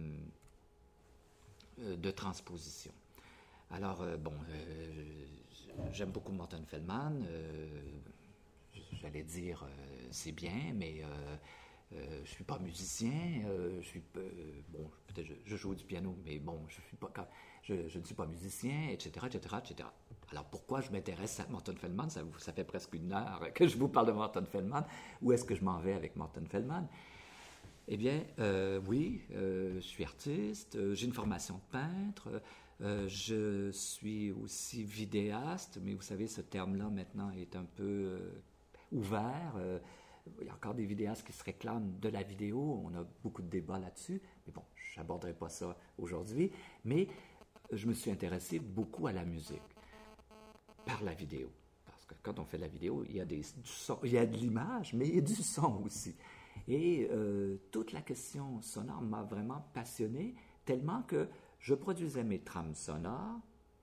de transposition. Alors, euh, bon, euh, j'aime beaucoup Morton Feldman. Euh, j'allais dire, euh, c'est bien, mais euh, euh, je ne suis pas musicien. Euh, je suis, euh, bon, peut-être je, je joue du piano, mais bon, je, suis pas, je, je ne suis pas musicien, et cetera, et cetera, et cetera. Alors, pourquoi je m'intéresse à Morton Feldman? Ça, ça fait presque une heure que je vous parle de Morton Feldman. Où est-ce que je m'en vais avec Morton Feldman? Eh bien, euh, oui, euh, je suis artiste, euh, j'ai une formation de peintre, euh, je suis aussi vidéaste, mais vous savez, ce terme-là maintenant est un peu euh, ouvert. Euh, il y a encore des vidéastes qui se réclament de la vidéo, on a beaucoup de débats là-dessus, mais bon, je n'aborderai pas ça aujourd'hui, mais je me suis intéressé beaucoup à la musique par la vidéo. Parce que quand on fait de la vidéo, il y a, des, du son, il y a de l'image, mais il y a du son aussi. Et euh, toute la question sonore m'a vraiment passionné, tellement que je produisais mes trames sonores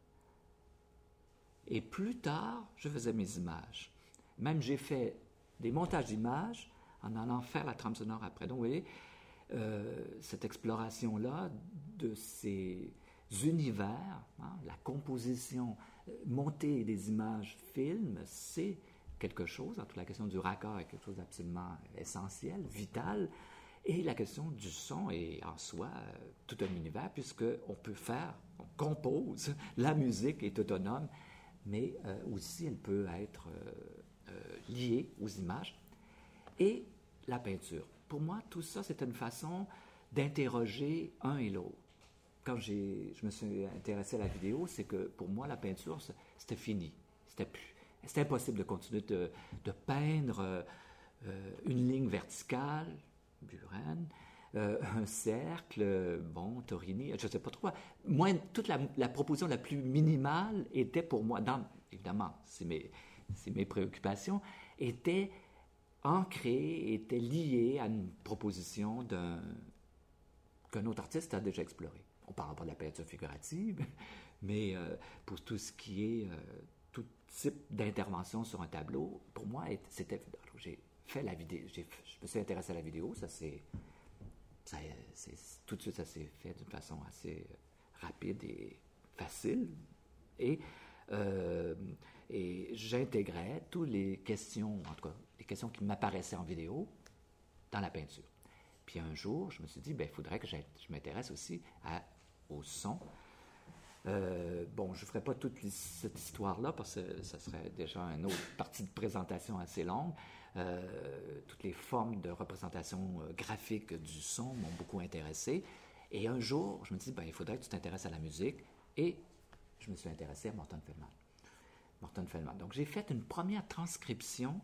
et plus tard, je faisais mes images. Même j'ai fait des montages d'images en allant faire la trame sonore après. Donc, vous voyez, euh, cette exploration-là de ces univers, hein, la composition, euh, monter des images film, c'est quelque chose, entre la question du raccord est quelque chose d'absolument essentiel, vital, et la question du son est en soi euh, tout un univers, puisqu'on peut faire, on compose, la musique est autonome, mais euh, aussi elle peut être euh, euh, liée aux images. Et la peinture. Pour moi, tout ça, c'est une façon d'interroger un et l'autre. Quand j'ai, je me suis intéressé à la vidéo, c'est que pour moi, la peinture, c'était fini. C'était plus... C'était impossible de continuer de, de peindre euh, une ligne verticale, Buren, euh, un cercle, bon, Torini, je ne sais pas trop quoi. Moi, toute la, la proposition la plus minimale était pour moi, dans, évidemment, c'est mes, c'est mes préoccupations, était ancrée, était liée à une proposition d'un, qu'un autre artiste a déjà explorée. On ne parle pas de la peinture figurative, mais euh, pour tout ce qui est... Euh, tout type d'intervention sur un tableau, pour moi, c'était... J'ai fait la vidéo, j'ai, je me suis intéressé à la vidéo, ça s'est... Ça, c'est, tout de suite, ça s'est fait d'une façon assez rapide et facile. Et, euh, et j'intégrais toutes les questions, en tout cas, les questions qui m'apparaissaient en vidéo dans la peinture. Puis un jour, je me suis dit, ben, il faudrait que je m'intéresse aussi à, au son. Euh, bon, je ne ferai pas toute cette histoire-là parce que ça serait déjà une autre partie de présentation assez longue. Euh, toutes les formes de représentation euh, graphique du son m'ont beaucoup intéressé. Et un jour, je me dis, ben, il faudrait que tu t'intéresses à la musique. Et je me suis intéressé à Morton Feldman. Morton Feldman. Donc, j'ai fait une première transcription.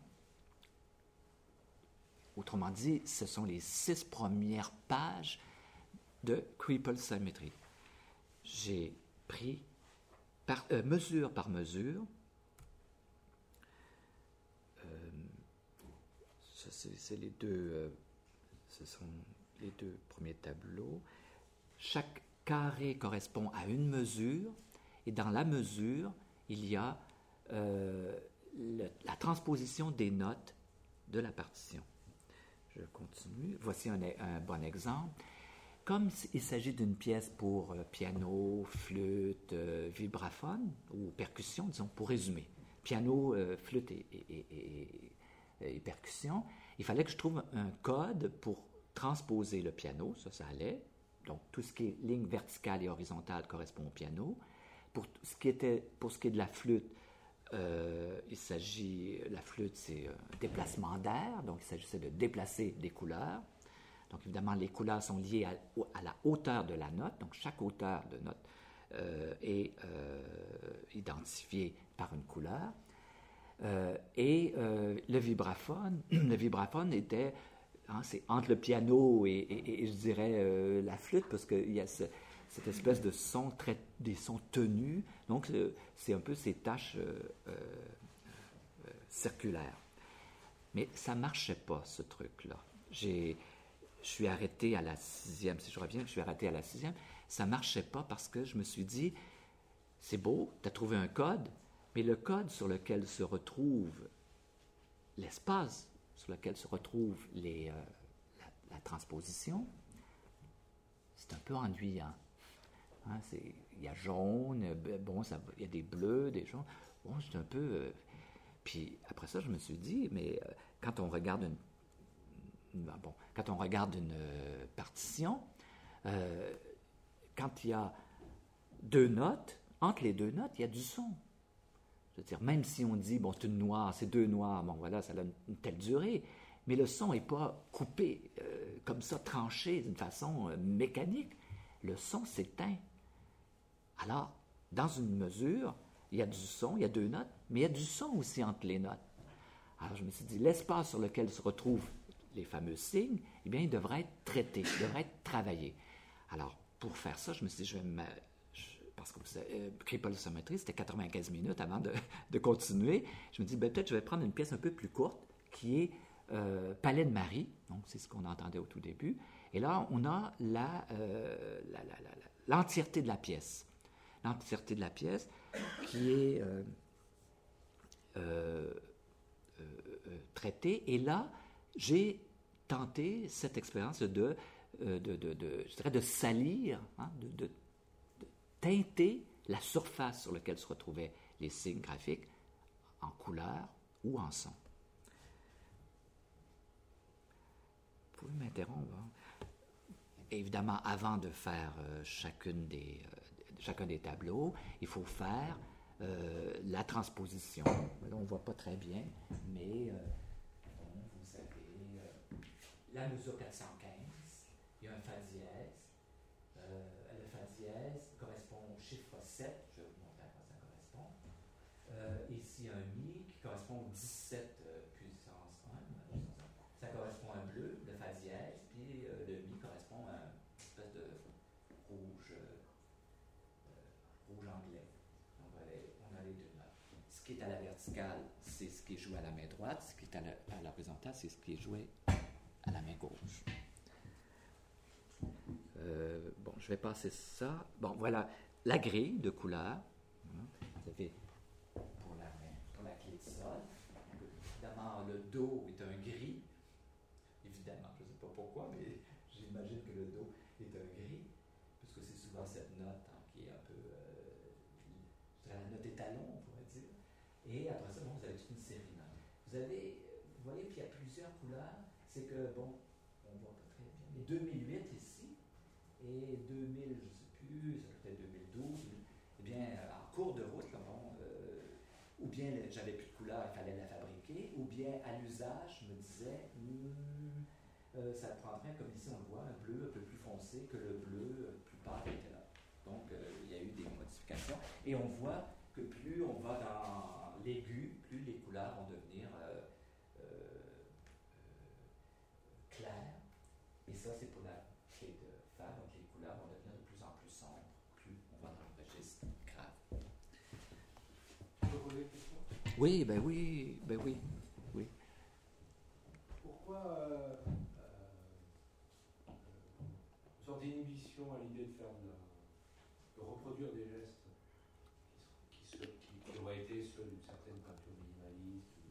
Autrement dit, ce sont les six premières pages de Cripple Symmetry. J'ai pris par, euh, mesure par mesure. Euh, ça, c'est, c'est les deux, euh, ce sont les deux premiers tableaux. Chaque carré correspond à une mesure, et dans la mesure, il y a euh, le, la transposition des notes de la partition. Je continue. Voici un, un bon exemple. Comme il s'agit d'une pièce pour euh, piano, flûte, euh, vibraphone ou percussion, disons, pour résumer, piano, euh, flûte et, et, et, et, et percussion, il fallait que je trouve un code pour transposer le piano, ça, ça allait. Donc, tout ce qui est ligne verticale et horizontale correspond au piano. Pour ce qui, était, pour ce qui est de la flûte, euh, il s'agit, la flûte, c'est un déplacement d'air, donc il s'agissait de déplacer des couleurs. Donc, évidemment, les couleurs sont liées à, à la hauteur de la note. Donc, chaque hauteur de note euh, est, euh, identifié par une couleur. Euh, et euh, le vibraphone, le vibraphone était, hein, c'est entre le piano et, et, et je dirais euh, la flûte, parce qu'il y a ce, cette espèce de son, très, des sons tenus. Donc, c'est un peu ces taches euh, euh, euh, circulaires. Mais ça ne marchait pas, ce truc-là. J'ai, je suis arrêté à la sixième, si je reviens, je suis arrêté à la sixième. Ça ne marchait pas parce que je me suis dit, c'est beau, tu as trouvé un code, mais le code sur lequel se retrouve l'espace, sur lequel se retrouve les, euh, la, la transposition, c'est un peu ennuyant. Hein, c'est, il y a jaune, bon, ça, il y a des bleus, des jaunes. Bon, c'est un peu... Euh, puis après ça, je me suis dit, mais euh, quand on regarde une, une bon, quand on regarde une euh, partition, euh, quand il y a deux notes, entre les deux notes, il y a du son. Je veux dire, même si on dit, bon, c'est une noire, c'est deux noirs, bon, voilà, ça a une, une telle durée, mais le son n'est pas coupé, euh, comme ça, tranché d'une façon euh, mécanique. Le son s'éteint. Alors, dans une mesure, il y a du son, il y a deux notes, mais il y a du son aussi entre les notes. Alors, je me suis dit, l'espace sur lequel se retrouvent les fameux signes, eh bien, il devrait être traité, il devrait être travaillé. Alors, pour faire ça, je me suis dit, je vais me... Parce que vous savez, crépolsométrie, c'était quatre-vingt-quinze minutes avant de, de continuer. Je me dis, ben, peut-être je vais prendre une pièce un peu plus courte, qui est euh, Palais de Marie, donc c'est ce qu'on entendait au tout début. Et là, on a la, euh, la, la, la, la, l'entièreté de la pièce. L'entièreté de la pièce qui est euh, euh, euh, traitée. Et là, j'ai tenté cette expérience de, de, de, de, je dirais de salir, hein, de, de, de teinter la surface sur laquelle se retrouvaient les signes graphiques en couleur ou en son. Vous pouvez m'interrompre. Hein? Évidemment, avant de faire euh, chacune des, euh, chacun des tableaux, il faut faire euh, la transposition. Là, on ne voit pas très bien, mais euh, bon, vous avez euh, la mesure quatre cent quinze, il y a un fa dièse. Euh, le fa dièse correspond au chiffre sept, je vais vous montrer à quoi ça correspond. Euh, ici, un mi qui correspond au dix-sept euh, puissance un. Ça correspond à un bleu, le fa dièse, puis euh, le mi correspond à une espèce de rouge, euh, rouge anglais. Donc on a, les, on a les deux notes. Ce qui est à la verticale, c'est ce qui est joué à la main droite. Ce qui est à, la, à l'horizontale, c'est ce qui est joué à la main gauche. Euh, bon, je vais passer ça. Bon, voilà la grille de couleurs. Vous avez pour la, pour la clé de sol. Évidemment, le Do est un gris. Évidemment, je ne sais pas pourquoi, mais j'imagine que le Do est un gris, puisque c'est souvent cette note hein, qui est un peu, euh, je dirais la note étalon, on pourrait dire. Et après ça, bon, vous avez toute une série de notes. Vous avez, vous voyez qu'il y a plusieurs couleurs. C'est que, bon, on voit pas très bien, mais deux mille huit ici, et deux mille, je ne sais plus, ça peut être deux mille douze, eh bien, en cours de route, là, bon, euh, ou bien j'avais plus de couleur, il fallait la fabriquer, ou bien à l'usage, je me disais, hmm, euh, ça prendrait, comme ici on le voit, un bleu un peu plus foncé que le bleu euh, plus pâle était là. Donc, euh, il y a eu des modifications. Et on voit que plus on va dans l'aigu, plus les couleurs vont devenir euh, euh, euh, claires. Et ça, c'est pour la clé de Fa, donc les couleurs vont devenir de plus en plus sombres, plus on va dans le registre grave. Je peux poser une question ? Oui, ben oui, ben oui, oui. Pourquoi euh, euh, une sorte d'inhibition à l'idée de faire de, la, de reproduire des gestes qui, qui, qui, qui auraient été ceux d'une certaine peinture minimaliste ou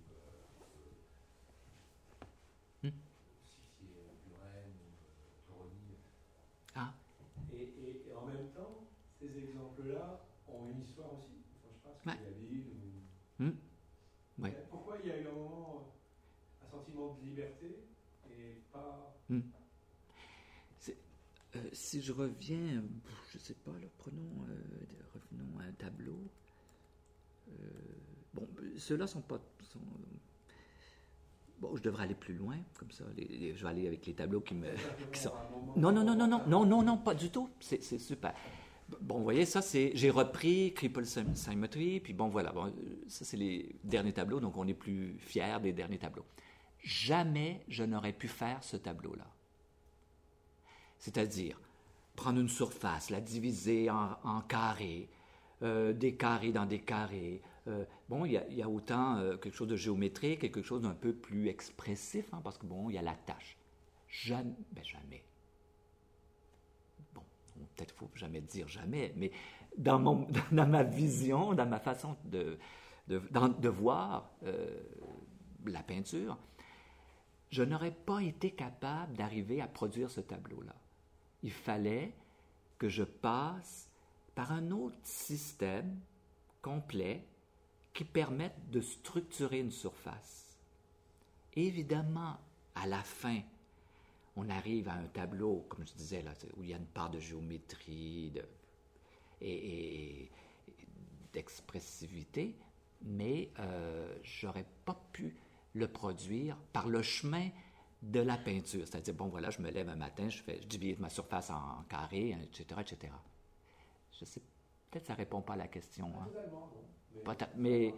euh, hmm. si c'est Buren ou euh, Toroni. Ah. Et, et, et en même temps, ces exemples-là ont une histoire aussi. Enfin, je sais pas, Ouais. c'est la ville ou. Hmm. Ouais. Pourquoi il y a eu un moment, un sentiment de liberté et pas. Hmm. C'est, euh, si je reviens, je ne sais pas, là, prenons, euh, revenons à un tableau. Euh, bon, ceux-là sont pas. Sont, bon, je devrais aller plus loin, comme ça. Les, les, je vais aller avec les tableaux qui me. Qui sont... Non, non, non, non, non, non, non, non, pas du tout. C'est, c'est super. Bon, vous voyez, ça, c'est... J'ai repris Cripple Symmetry, puis bon, voilà. Bon, ça, c'est les derniers tableaux, donc on est plus fiers des derniers tableaux. Jamais je n'aurais pu faire ce tableau-là. C'est-à-dire, prendre une surface, la diviser en, en carrés, euh, des carrés dans des carrés. Euh, bon, il y a, il y a autant euh, quelque chose de géométrique et quelque chose d'un peu plus expressif, hein, parce que, bon, il y a la tâche. Jamais, ben jamais. Bon, peut-être qu'il ne faut jamais dire jamais, mais dans, mon, dans ma vision, dans ma façon de, de, de voir euh, la peinture, je n'aurais pas été capable d'arriver à produire ce tableau-là. Il fallait que je passe par un autre système complet qui permette de structurer une surface. Évidemment, à la fin, on arrive à un tableau, comme je disais, là, où il y a une part de géométrie de, et, et d'expressivité, mais euh, je n'aurais pas pu le produire par le chemin de la peinture. C'est-à-dire, bon, voilà, je me lève un matin, je, fais, je divise ma surface en carrés, et cetera, et cetera. Je sais, peut-être que ça ne répond pas à la question. Hein. Mais, peut-être, mais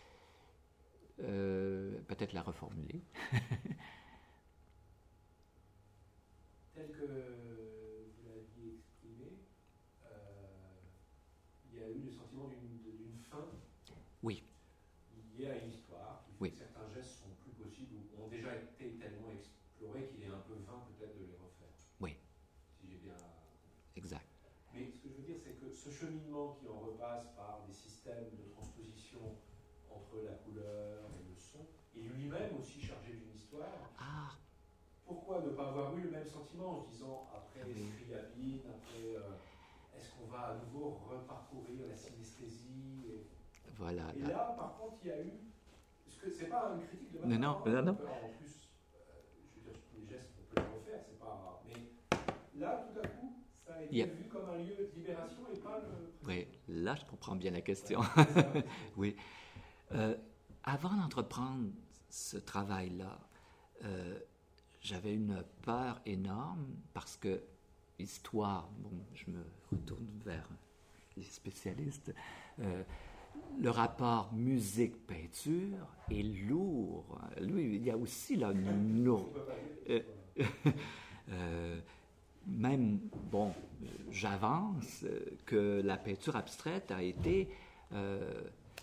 euh, peut-être la reformuler. Tel que vous l'aviez exprimé, euh, il y a eu le sentiment d'une, d'une fin. Oui. Liée à une histoire, qui fait oui. que certains gestes sont plus possibles ou ont déjà été tellement explorés qu'il est un peu vain peut-être de les refaire. Oui. Si j'ai bien... Exact. Mais ce que je veux dire, c'est que ce cheminement qui en repasse par des systèmes de transposition entre la couleur et le son, est lui-même aussi chargé d'une histoire. Ah. Pourquoi ne pas avoir eu le même sentiment en se disant, après Scriabine, après, euh, est-ce qu'on va à nouveau reparcourir la synesthésie et... Voilà. Et là, par contre, il y a eu... Parce que c'est pas une critique de ma non, non, part, non, non. En plus, euh, je veux dire, les gestes, on peut les refaire, c'est pas... Mais là, tout à coup, ça a été yeah. vu comme un lieu de libération et pas le... Oui, là, je comprends bien la question. Ouais, oui. Euh, avant d'entreprendre ce travail-là, euh, j'avais une peur énorme parce que l'histoire, bon, je me retourne vers les spécialistes, euh, le rapport musique-peinture est lourd. Lui, il y a aussi là une lourde... Euh, euh, même, bon, j'avance que la peinture abstraite a été... Euh,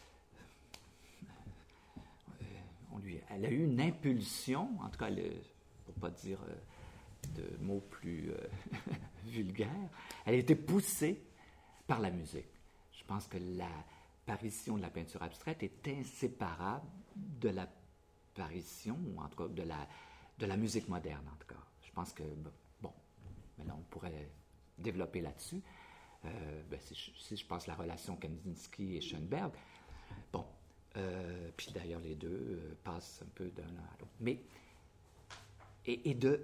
on lui, elle a eu une impulsion, en tout cas, elle, pour ne pas dire euh, de mots plus euh, vulgaires, elle a été poussée par la musique. Je pense que l'apparition de la peinture abstraite est inséparable de l'apparition, ou en tout cas de la, de la musique moderne, en tout cas. Je pense que, bon, mais là, on pourrait développer là-dessus. Euh, ben, si, je, si je pense la relation Kandinsky et Schoenberg, bon, euh, puis d'ailleurs les deux euh, passent un peu d'un à l'autre. Mais, et, et de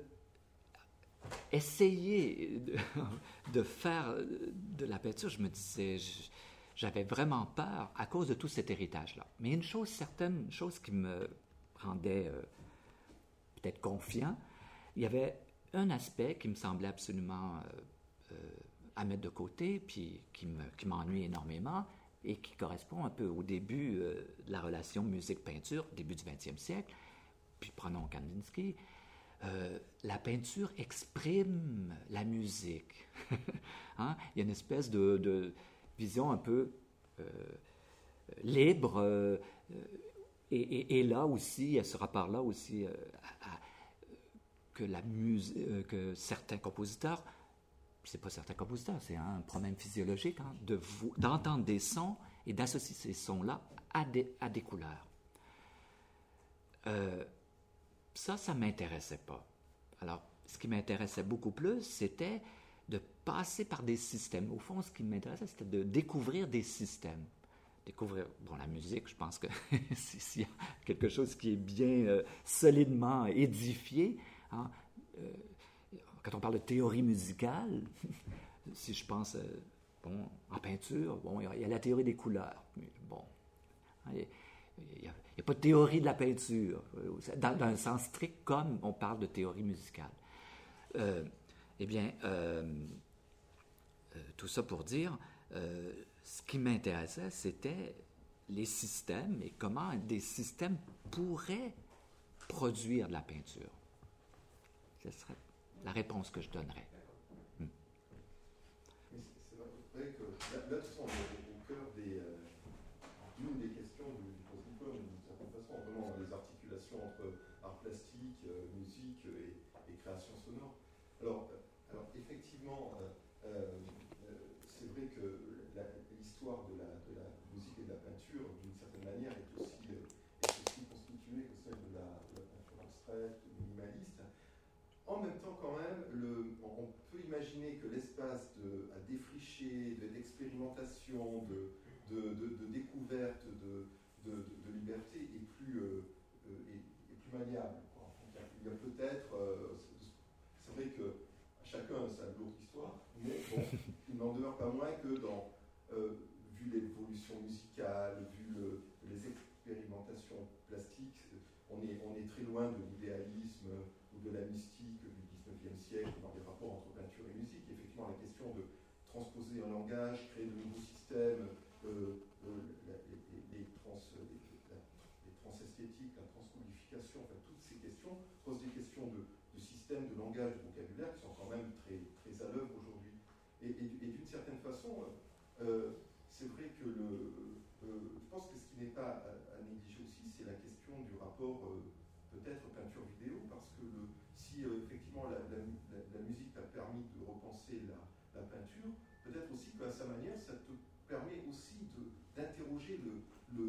essayer de, de faire de la peinture, je me disais, je, j'avais vraiment peur à cause de tout cet héritage-là. Mais une chose certaine, une chose qui me rendait euh, peut-être confiant, il y avait un aspect qui me semblait absolument euh, euh, à mettre de côté, puis qui, me, qui m'ennuie énormément, et qui correspond un peu au début euh, de la relation musique-peinture, début du vingtième siècle, puis prenons Kandinsky, euh, la peinture exprime la musique. Hein? Il y a une espèce de, de vision un peu euh, libre, euh, et, et, et là aussi, il y a ce rapport-là aussi euh, à, à, que, la mus- euh, que certains compositeurs, c'est pas certains compositeurs, c'est un problème physiologique, hein, de vo- d'entendre des sons et d'associer ces sons-là à des, à des couleurs. Euh, ça, ça ne m'intéressait pas. Alors, ce qui m'intéressait beaucoup plus, c'était de passer par des systèmes. Au fond, ce qui m'intéressait, c'était de découvrir des systèmes. Découvrir, bon, la musique, je pense que s'il y a quelque chose qui est bien euh, solidement édifié, hein, euh, quand on parle de théorie musicale, si je pense, euh, bon, en peinture, bon, il y, y a la théorie des couleurs. Mais bon, il n'y a, a pas de théorie de la peinture, dans, dans un sens strict, comme on parle de théorie musicale. Euh, eh bien, euh, euh, tout ça pour dire, euh, ce qui m'intéressait, c'était les systèmes et comment des systèmes pourraient produire de la peinture. Ce serait la réponse que je donnerais. Hmm. Mais c'est vrai que là, là tout ça, on est au cœur des, euh, d'une des questions du, du post-diplôme, d'une certaine façon, vraiment les articulations entre art plastique, euh, musique et, et création sonore. Alors, euh, alors effectivement, euh, euh, c'est vrai que la, l'histoire de la, de la musique et de la peinture, d'une certaine manière, est aussi, euh, est aussi constituée que celle de la, de la peinture abstraite, minimaliste. En même temps, quand même, le, on peut imaginer que l'espace de, à défricher, de, d'expérimentation, de, de, de, de découverte, de, de, de, de liberté est plus, euh, est, est plus malléable. Quoi. Donc, il y a, a peut-être, euh, c'est, c'est vrai que chacun a sa lourde histoire, mais bon, il n'en demeure pas moins que dans, euh, vu l'évolution musicale, vu le, les expérimentations plastiques, on est, on est très loin de l'idéalisme ou de la mystique du dix-neuvième siècle dans les rapports entre peinture et musique. Effectivement, la question de transposer un langage, créer de nouveaux systèmes, euh, euh, la, les, les, trans, les, la, les transesthétiques, la transcodification, enfin toutes ces questions posent des questions de, de systèmes, de langage, de vocabulaire qui sont quand même très, très à l'œuvre aujourd'hui. Et, et, et d'une certaine façon, euh, c'est vrai que le, euh, je pense que ce qui n'est pas à, à négliger aussi, c'est la question du rapport euh, peut-être peinture-vidéo, parce que le, si euh, effectivement la, la, la, la musique t'a permis de repenser la, la peinture, peut-être aussi qu'à sa manière, ça te permet aussi de, d'interroger le, le,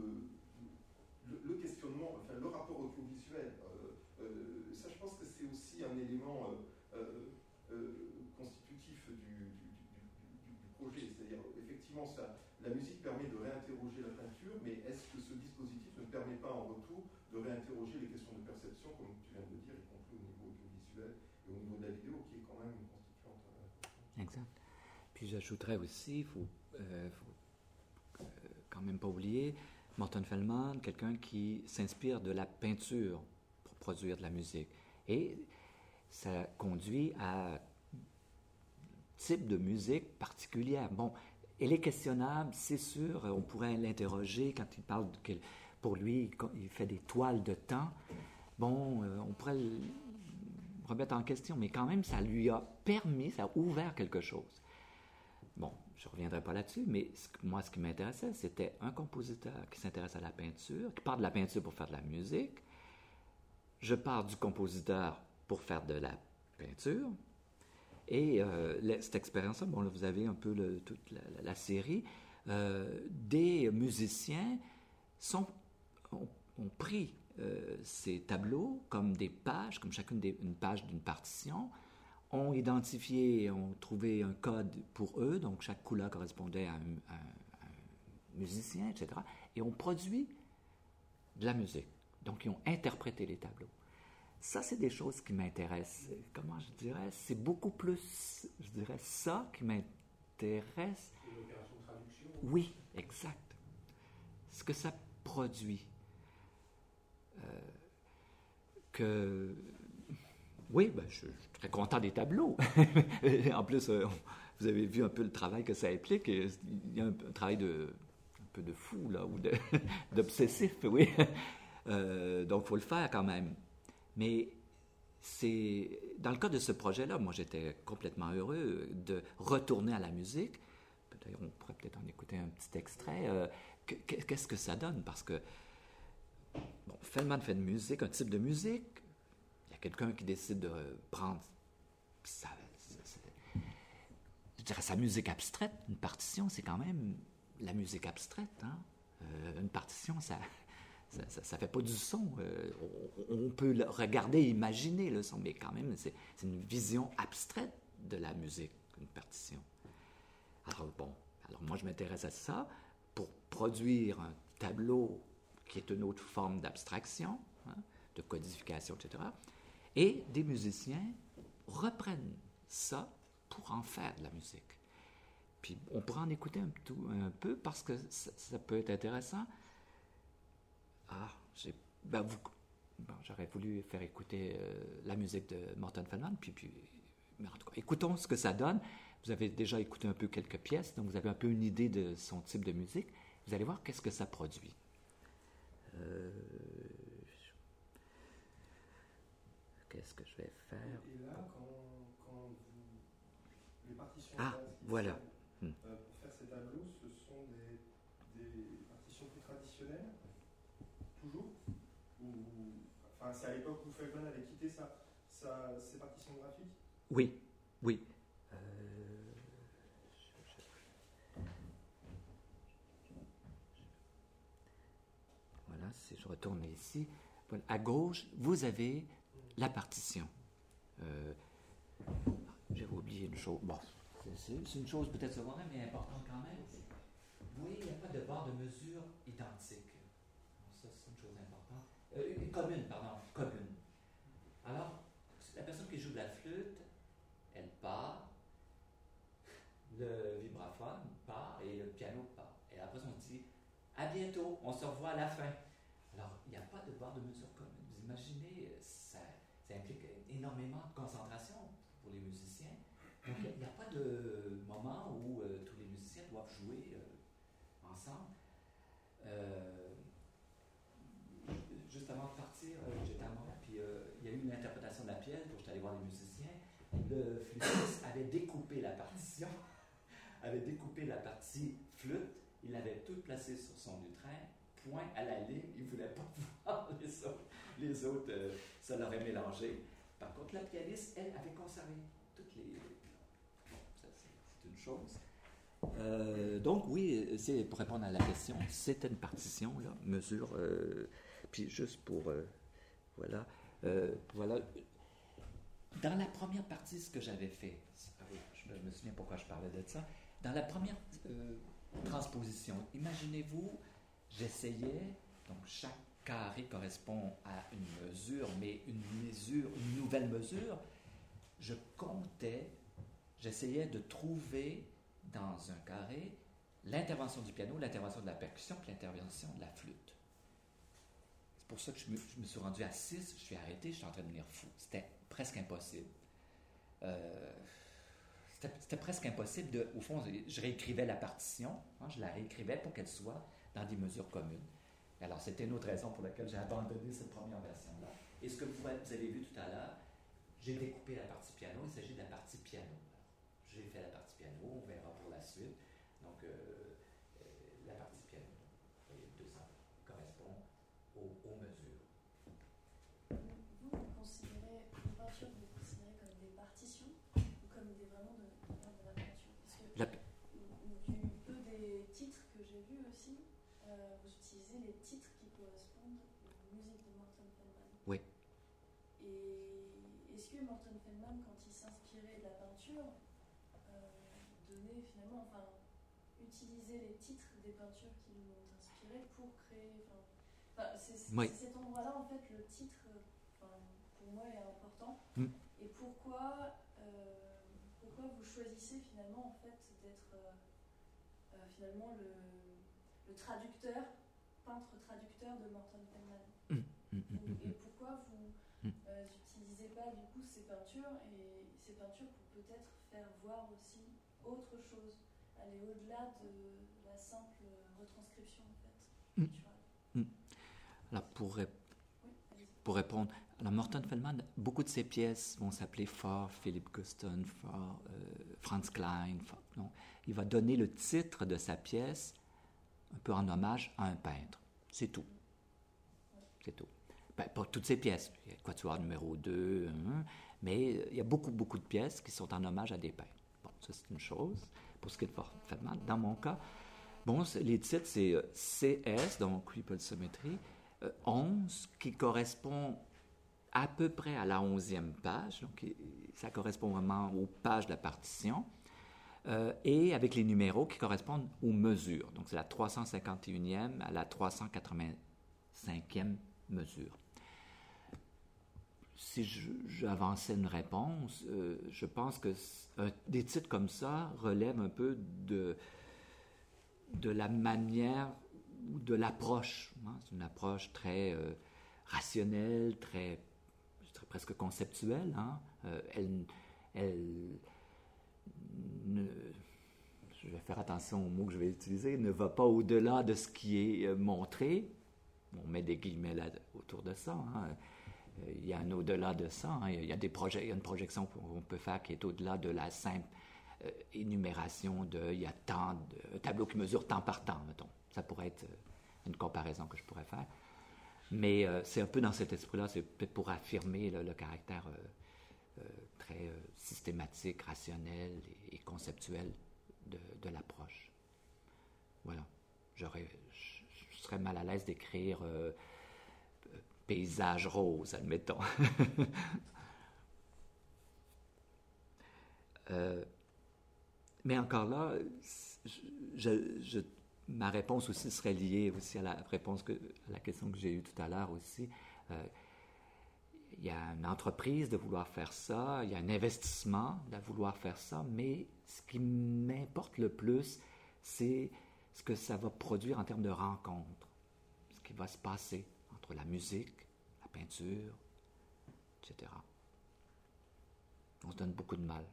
le, le questionnement, enfin le rapport audiovisuel. Euh, euh, ça, je pense que c'est aussi un élément euh, euh, euh, constitutif du, du, du, du projet. C'est-à-dire, effectivement, ça, la musique permet de réinterroger la peinture, mais est-ce que ce dispositif ne permet pas en retour de réinterroger les questions de perception, comme tu viens de le dire, y compris au niveau audiovisuel et au niveau de la vidéo, qui est quand même une constituante importante. Exact. Puis j'ajouterais aussi, il faut, euh, faut euh, quand même pas oublier, Morton Feldman, quelqu'un qui s'inspire de la peinture pour produire de la musique. Et ça conduit à un type de musique particulière. Bon, elle est questionnable, c'est sûr, on pourrait l'interroger quand il parle de... Pour lui, il fait des toiles de temps. Bon, euh, on pourrait le remettre en question, mais quand même, ça lui a permis, ça a ouvert quelque chose. Bon, je ne reviendrai pas là-dessus, mais ce, moi, ce qui m'intéressait, c'était un compositeur qui s'intéresse à la peinture, qui part de la peinture pour faire de la musique. Je pars du compositeur pour faire de la peinture. Et euh, cette expérience-là, bon, là, vous avez un peu le, toute la, la, la série. Euh, des musiciens sont, ont, ont pris euh, ces tableaux comme des pages, comme chacune des, une page d'une partition, ont identifié, ont trouvé un code pour eux, donc chaque couleur correspondait à un, à un, à un musicien, et cetera, et ont produit de la musique. Donc, ils ont interprété les tableaux. Ça, c'est des choses qui m'intéressent. Comment je dirais? C'est beaucoup plus, je dirais, ça qui m'intéresse. C'est l'opération de traduction. Oui, exact. Ce que ça produit. Euh, que... Oui, ben, je, je suis très content des tableaux. En plus, euh, vous avez vu un peu le travail que ça implique. Il y a un, un travail de, un peu de fou, là, ou de, d'obsessif, oui. Euh, donc, il faut le faire quand même. Mais c'est, dans le cas de ce projet-là, moi, j'étais complètement heureux de retourner à la musique. Peut-être, on pourrait peut-être en écouter un petit extrait. Euh, qu'est-ce que ça donne? Parce que, bon, Feldman fait de musique, un type de musique. Il y a quelqu'un qui décide de prendre sa, sa, je dirais sa musique abstraite. Une partition, c'est quand même la musique abstraite. Hein? Euh, une partition, ça... Ça ne fait pas du son. Euh, on, on peut le regarder, imaginer le son, mais quand même, c'est, c'est une vision abstraite de la musique, une partition. Alors bon, alors moi je m'intéresse à ça pour produire un tableau qui est une autre forme d'abstraction, hein, de codification, et cetera. Et des musiciens reprennent ça pour en faire de la musique. Puis on pourra en écouter un, tout, un peu parce que ça, ça peut être intéressant. Ah, j'ai, ben vous, bon, j'aurais voulu faire écouter euh, la musique de Morton Feldman, puis, puis, mais en tout cas, écoutons ce que ça donne. vous avez déjà écouté un peu quelques pièces, donc vous avez un peu une idée de son type de musique. Vous allez voir qu'est-ce que ça produit. Euh, Qu'est-ce que je vais faire? Et là, quand, quand vous, les partitions Ah, basses qui voilà. servent, Hmm. euh, pour faire ces tableaux, ce sont des, des partitions plus traditionnelles, toujours ou, enfin, c'est à l'époque où Feldman avait quitté sa, sa, ses partitions graphiques? Oui, oui. Euh, je- je- Voilà, si je retourne ici. Voilà, à gauche, vous avez la partition. Euh, J'avais oublié une chose. Bon, c'est c'est une chose peut-être secondaire, mais importante quand même. Vous voyez, il n'y a pas de barre de mesure identique. Ça, c'est une chose importante. Euh, commune, pardon, commune. Alors, la personne qui joue de la flûte, elle part, le vibraphone part et le piano part. Et après, on dit à bientôt, on se revoit à la fin. Alors, il n'y a pas de barre de mesure commune. Vous imaginez, ça, ça implique énormément de concentration pour les musiciens. Donc, il n'y a, a pas de moment où euh, tous les musiciens doivent jouer euh, ensemble. Euh, juste avant de partir, euh, j'étais à Montréal, puis euh, il y a eu une interprétation de la pièce, donc j'étais allé voir les musiciens. Le flûtiste avait découpé la partition, avait découpé la partie flûte, il l'avait toute placée sur son lutrin, point à la ligne, il ne voulait pas voir les autres, les autres euh, ça l'aurait mélangé. Par contre, la pianiste, elle, avait conservé toutes les... Bon, ça c'est une chose. Euh, donc oui, c'est pour répondre à la question, c'était une partition, là, mesure, euh, puis juste pour, euh, voilà, euh, voilà. Dans la première partie, ce que j'avais fait, ah oui, je me souviens pourquoi je parlais de ça, dans la première euh, transposition, imaginez-vous, j'essayais, donc chaque carré correspond à une mesure, mais une mesure, une nouvelle mesure, je comptais, j'essayais de trouver dans un carré l'intervention du piano, l'intervention de la percussion, puis l'intervention de la flûte. C'est pour ça que je me, je me suis rendu à six, je suis arrêté, je suis en train de devenir fou. C'était presque impossible. Euh, c'était, c'était presque impossible de... Au fond, je réécrivais la partition, hein, je la réécrivais pour qu'elle soit dans des mesures communes. Alors, c'était une autre raison pour laquelle j'ai abandonné cette première version-là. Et ce que vous, vous avez vu tout à l'heure, j'ai découpé la partie piano, il s'agit de la partie piano. Alors, j'ai fait la partie piano, on verra pour la suite. Donc, euh, euh, la partie piano, vous voyez, deux cents correspond aux, aux mesures. Vous, vous considérez les peintures, vous les considérez comme des partitions ou comme des, vraiment de, de, de la peinture? Parce que La... du peu des titres que j'ai vus aussi, euh, vous utilisez les titres qui correspondent aux musiques de Morton Feldman. Oui. Et est-ce que Morton Feldman, quand il s'inspirait de la peinture, euh, donnait finalement, enfin, utilisait les titres des peintures qui lui ont inspiré pour créer, enfin, enfin c'est, c'est, oui. c'est cet endroit-là, en fait, le titre, enfin, pour moi, est important. Mm. Et pourquoi, euh, pourquoi vous choisissez finalement, en fait, d'être euh, euh, finalement le, le traducteur, peintre-traducteur de Morton Feldman? Mm. Mm. Mm. Et pourquoi vous Mm. euh, n'utilisez pas du coup ces peintures et ces peintures pour peut-être faire voir aussi autre chose, aller au-delà de la simple retranscription en fait, culturelle? Mm. Mm. Alors pour, ré- Oui, allez-y. pour répondre, alors Morton Feldman, beaucoup de ses pièces vont s'appeler for Philip Guston, for euh, Franz Klein. For, non, il va donner le titre de sa pièce un peu en hommage à un peintre. C'est tout. C'est tout. Ben, pas toutes ces pièces. Il y a Quatuor numéro deux, hein, mais il y a beaucoup, beaucoup de pièces qui sont en hommage à des peintres. Bon, ça c'est une chose. Pour ce qui est de Feldman, dans mon cas, bon, les titres c'est euh, C S, donc Crippled Symmetry, euh, onze, qui correspond à peu près à la onzième page, donc ça correspond vraiment aux pages de la partition, euh, et avec les numéros qui correspondent aux mesures. Donc c'est la trois cent cinquante et unième à la trois cent quatre-vingt-cinquième mesure. Si je, j'avançais une réponse, euh, je pense que un, des titres comme ça relèvent un peu de, de la manière ou de l'approche. Hein. C'est une approche très euh, rationnelle, très, je dirais presque conceptuelle. Hein. Euh, elle, elle ne, je vais faire attention aux mots que je vais utiliser, ne va pas au-delà de ce qui est montré. On met des guillemets là autour de ça. Hein. Il y a un au-delà de ça. Hein. Il y a des projets, il y a une projection qu'on peut faire qui est au-delà de la simple euh, énumération de il y a tant de un tableau qui mesure temps par temps, mettons. Ça pourrait être une comparaison que je pourrais faire. Mais euh, c'est un peu dans cet esprit-là, c'est peut-être pour affirmer là, le caractère euh, euh, très euh, systématique, rationnel et, et conceptuel de, de l'approche. Voilà. J'aurais, je, je serais mal à l'aise d'écrire euh, paysage rose, admettons. euh, mais encore là, je, je, ma réponse aussi serait liée aussi à la réponse que, à la question que j'ai eue tout à l'heure aussi. Euh, il y a une entreprise de vouloir faire ça, il y a un investissement de vouloir faire ça, mais ce qui m'importe le plus, c'est ce que ça va produire en termes de rencontres, ce qui va se passer entre la musique, la peinture, et cetera. On se donne beaucoup de mal.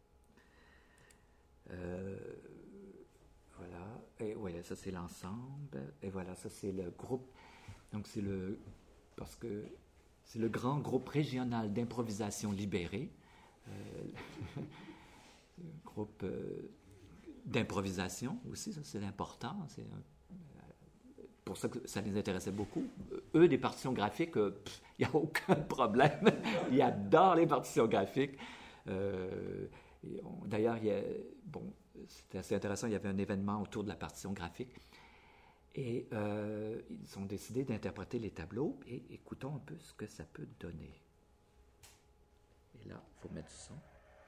Euh, voilà. Et voilà, ça c'est l'ensemble. Et voilà, ça c'est le groupe. Donc c'est le... Parce que c'est le grand groupe régional d'improvisation libérée. Euh, groupe euh, d'improvisation aussi, ça c'est important. C'est euh, pour ça que ça les intéressait beaucoup. Eux, des partitions graphiques, il euh, n'y a aucun problème. Ils adorent les partitions graphiques. Euh, on, d'ailleurs, il y a, bon, c'était assez intéressant, il y avait un événement autour de la partition graphique. Et euh, ils ont décidé d'interpréter les tableaux et écoutons un peu ce que ça peut donner. Et là, il faut mettre du son.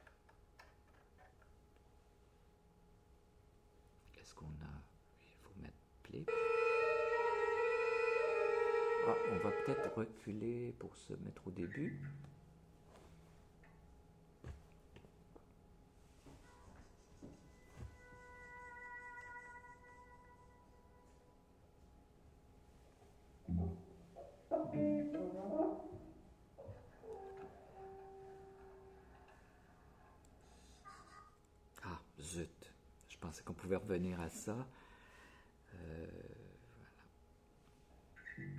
Qu'est-ce qu'on a? Il faut mettre play. Ah, on va peut-être reculer pour se mettre au début. Ah, zut. Je pensais qu'on pouvait revenir à ça. Euh, voilà.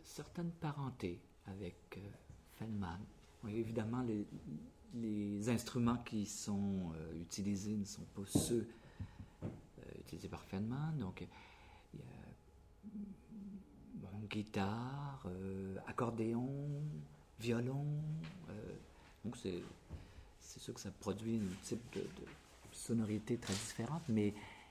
certaine parenté avec euh, Feldman. Oui, évidemment, les, les instruments qui sont euh, utilisés ne sont pas ceux euh, utilisés par Feldman. Donc, il y a bon, guitare, euh, accordéon, violon. Euh, donc, c'est, c'est sûr que ça produit un type de, de sonorité très différente, mais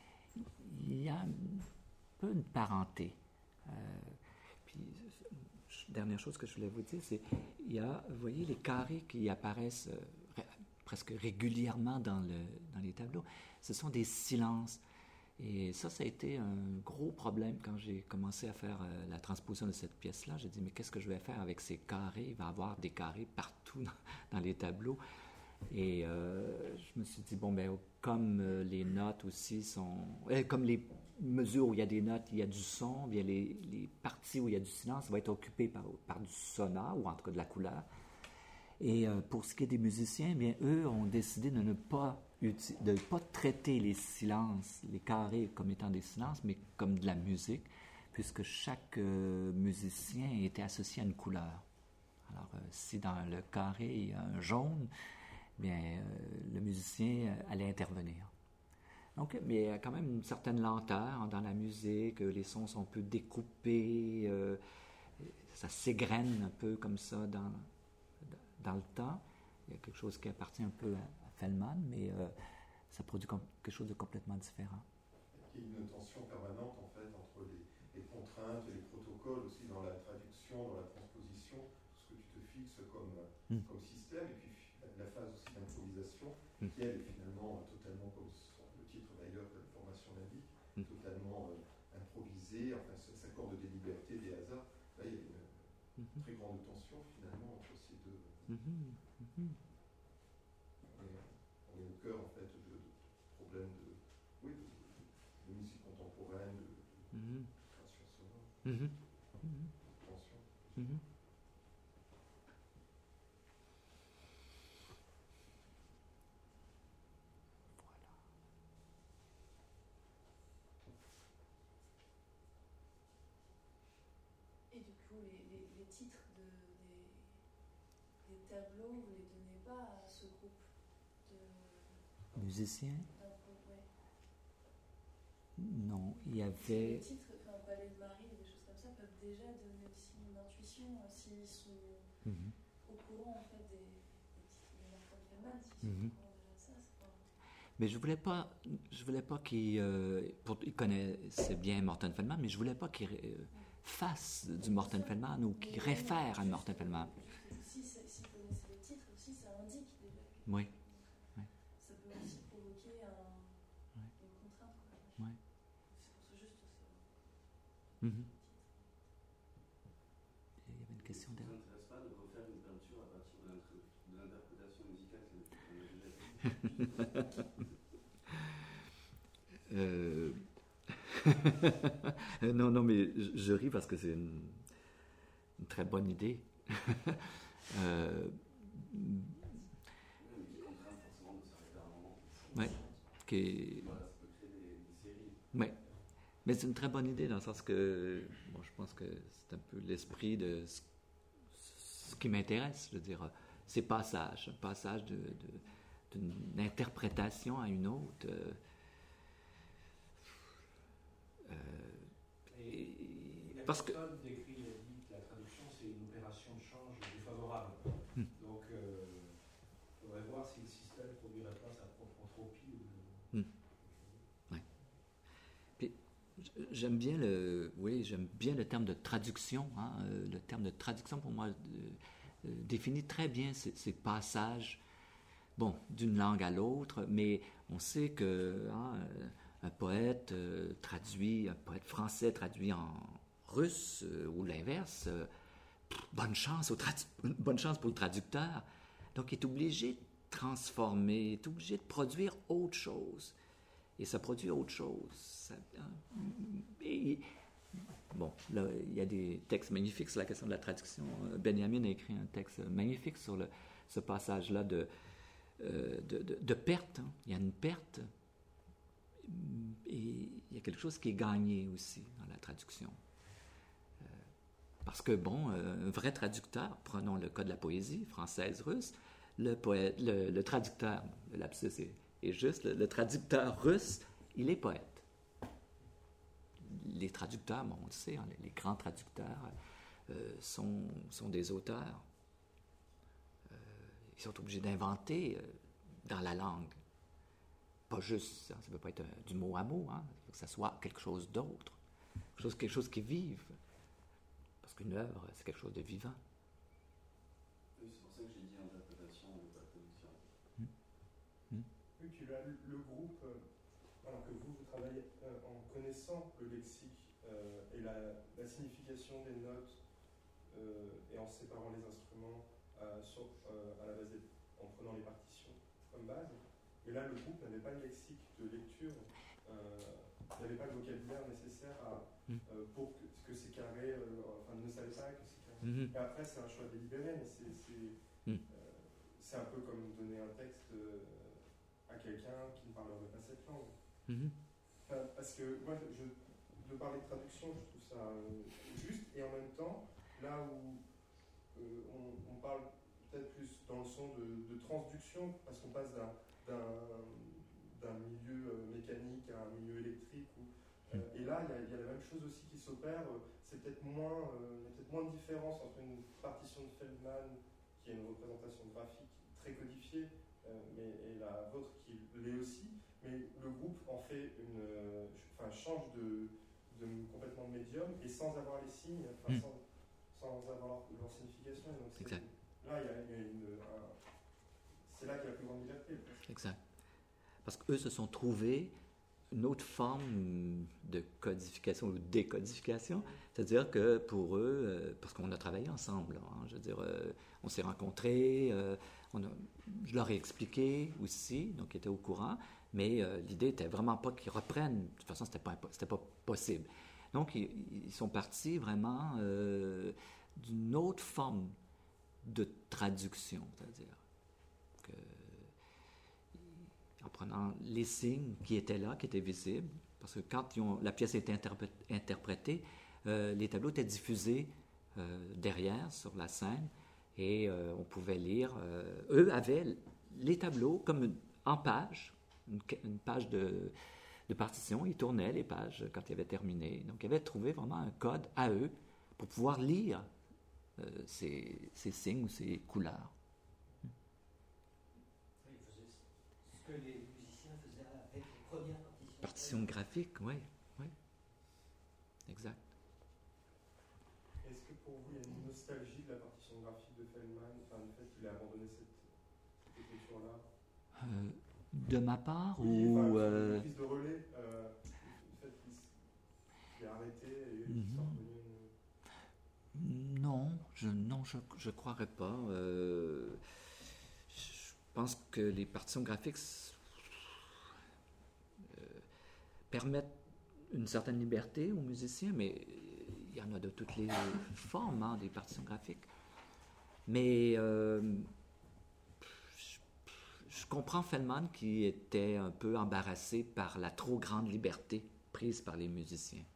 il y a un peu une parenté. Euh, puis, dernière chose que je voulais vous dire, c'est il y a, vous voyez, les carrés qui apparaissent euh, ré, presque régulièrement dans, le, dans les tableaux, ce sont des silences. Et ça, ça a été un gros problème quand j'ai commencé à faire euh, la transposition de cette pièce-là. J'ai dit, mais qu'est-ce que je vais faire avec ces carrés? Il va y avoir des carrés partout dans, dans les tableaux. Et euh, je me suis dit, bon, ben comme euh, les notes aussi sont... Euh, comme les mesures où il y a des notes, il y a du son, bien les, les parties où il y a du silence, ça va être occupé par, par du sonore, ou en tout cas de la couleur. Et euh, pour ce qui est des musiciens, bien, eux ont décidé de ne pas, uti- de ne pas traiter les silences, les carrés comme étant des silences, mais comme de la musique, puisque chaque euh, musicien était associé à une couleur. Alors, euh, si dans le carré, il y a un jaune, bien, euh, le musicien allait intervenir. Donc, mais il y a quand même une certaine lenteur dans la musique, les sons sont un peu découpés, euh, ça s'égrène un peu comme ça dans, dans le temps. Il y a quelque chose qui appartient un peu à, à Feldman, mais euh, ça produit com- quelque chose de complètement différent. Il y a une tension permanente en fait entre les, les contraintes et les protocoles aussi dans la traduction, dans la transposition, tout ce que tu te fixes comme, mm. comme système, et puis la phase aussi d'improvisation, mm. qui elle est finalement totalement, comme le titre d'ailleurs de la formation l'indique, mm. totalement euh, improvisée, enfin ça s'accorde des libertés, des hasards. Là il y a une mm-hmm. très grande tension finalement entre ces deux. Mm-hmm. Mm-hmm. On, est, on est au cœur en fait de, de problèmes de, oui, de, de, de musique contemporaine, de, de mm-hmm. création sonore, mm-hmm. Mm-hmm. tension. Mm-hmm. Les titres de, des, des tableaux, vous ne les donnez pas à ce groupe de musiciens? Ouais. Non, il y avait... Les titres, enfin, Palais de Marie, des choses comme ça, peuvent déjà donner aussi une intuition s'ils sont mm-hmm. au courant en fait des, des titres de Martin Feldman, s'ils mm-hmm. sont au courant déjà de ça. C'est pas... Mais je voulais pas, je voulais pas qu'il, euh, pour, il connaissait bien Morten Feldman, mais je voulais pas qu'il euh, fasse du Morten Feldman ou qu'il réfère à Morten Feldman. Si, si connaissez le titre aussi, ça indique déjà. Que oui. oui. Ça peut aussi provoquer un, oui. une contrainte. Oui. C'est pour ça juste ça. Mm-hmm. Il y avait une question derrière. Ça ne t'intéresse pas de refaire une peinture à partir de l'interprétation musicale qu'on a déjà vue? euh... non, non, mais je, je ris parce que c'est une, une très bonne idée. euh... Ouais, qui... ouais. Mais c'est une très bonne idée dans le sens que, bon, je pense que c'est un peu l'esprit de ce, ce qui m'intéresse, je veux dire, ces passages, un passage de, de, d'une interprétation à une autre. Euh, Euh, et, et la parce personne que... décrit dit que la traduction c'est une opération de change défavorable. Hmm. Donc il euh, faudrait voir si le système ne produirait pas sa propre entropie. Ou... Hmm. Ouais. Puis, j'aime bien le, oui, j'aime bien le terme de traduction. Hein, euh, le terme de traduction pour moi euh, euh, définit très bien ces, ces passages, bon, d'une langue à l'autre, mais on sait que hein, euh, un poète euh, traduit, un poète français traduit en russe euh, ou l'inverse, euh, bonne chance au tradu- bonne chance pour le traducteur. Donc, il est obligé de transformer, il est obligé de produire autre chose. Et ça produit autre chose. Ça, hein, et, bon, là, il y a des textes magnifiques sur la question de la traduction. Benjamin a écrit un texte magnifique sur le, ce passage-là de, euh, de, de, de perte. Hein. Il y a une perte. Et il y a quelque chose qui est gagné aussi dans la traduction. Euh, parce que, bon, un vrai traducteur, prenons le cas de la poésie française-russe, le, poète, le, le traducteur, le lapsus est, est juste, le, le traducteur russe, il est poète. Les traducteurs, bon, on le sait, hein, les, les grands traducteurs euh, sont, sont des auteurs. Euh, ils sont obligés d'inventer euh, dans la langue. Pas juste, hein, ça ne peut pas être un, du mot à mot, hein, il faut que ça soit quelque chose d'autre, quelque chose, quelque chose qui vive. Parce qu'une œuvre, c'est quelque chose de vivant. Oui, c'est pour ça que j'ai dit interprétation et pas traduction. Hum. Hum. Oui, puis là, le groupe, euh, alors que vous, vous travaillez euh, en connaissant le lexique euh, et la, la signification des notes euh, et en séparant les instruments euh, sur, euh, à la base des, en prenant les partitions comme base. Mais là, le groupe n'avait pas le lexique de lecture, euh, n'avait pas le vocabulaire nécessaire à, mmh. euh, pour que, que c'est carré, euh, enfin ne savait pas que c'est carré. Mmh. Et après, c'est un choix délibéré, mais c'est, c'est, mmh. euh, un peu comme donner un texte euh, à quelqu'un qui ne parlerait pas cette langue. Mmh. Enfin, parce que moi, je, de parler de traduction, je trouve ça euh, juste, et en même temps, là où euh, on, on parle peut-être plus dans le sens de, de transduction, parce qu'on passe d'un d'un milieu euh, mécanique à un milieu électrique. Où, euh, et là, il y, y a la même chose aussi qui s'opère. C'est peut-être moins, euh, il y a peut-être moins de différence entre une partition de Feldman, qui est une représentation graphique très codifiée, euh, mais, et la vôtre qui l'est aussi. Mais le groupe en fait une, euh, enfin, change de, de complètement de médium et sans avoir les signes, enfin, mm. sans, sans avoir leur, leur signification. Et donc exact. Là, il y a, il y a une, un, c'est là qu'il y a la plus grande liberté. Exact. Parce qu'eux se sont trouvés une autre forme de codification ou de décodification. C'est-à-dire que pour eux, euh, parce qu'on a travaillé ensemble, hein, je veux dire, euh, on s'est rencontrés, euh, on a, je leur ai expliqué aussi, donc ils étaient au courant, mais euh, l'idée n'était vraiment pas qu'ils reprennent. De toute façon, ce n'était pas, c'était pas possible. Donc, ils, ils sont partis vraiment euh, d'une autre forme de traduction, c'est-à-dire que en prenant les signes qui étaient là, qui étaient visibles, parce que quand ils ont, la pièce était interpré- interprétée, euh, les tableaux étaient diffusés euh, derrière, sur la scène, et euh, on pouvait lire. Euh, eux avaient les tableaux comme une, en page, une, une page de, de partition, ils tournaient les pages quand ils avaient terminé. Donc, ils avaient trouvé vraiment un code à eux pour pouvoir lire euh, ces, ces signes ou ces couleurs. Que les musiciens faisaient avec les premières partitions. Partition graphique, oui, oui. Exact. Est-ce que pour vous, il y a une nostalgie de la partition graphique de Feldman, enfin, du fait qu'il a abandonné cette, cette écriture-là euh, De ma part, oui, ou... Enfin, euh... une prise de relais, euh, le fait qu'il ait arrêté et qu'il mm-hmm. soit revenu une... Non, je non, je, je croirais pas. Euh, je pense que les partitions graphiques euh, permettent une certaine liberté aux musiciens, mais il y en a de toutes les formes, hein, des partitions graphiques. Mais euh, je, je comprends Feldman qui était un peu embarrassé par la trop grande liberté prise par les musiciens.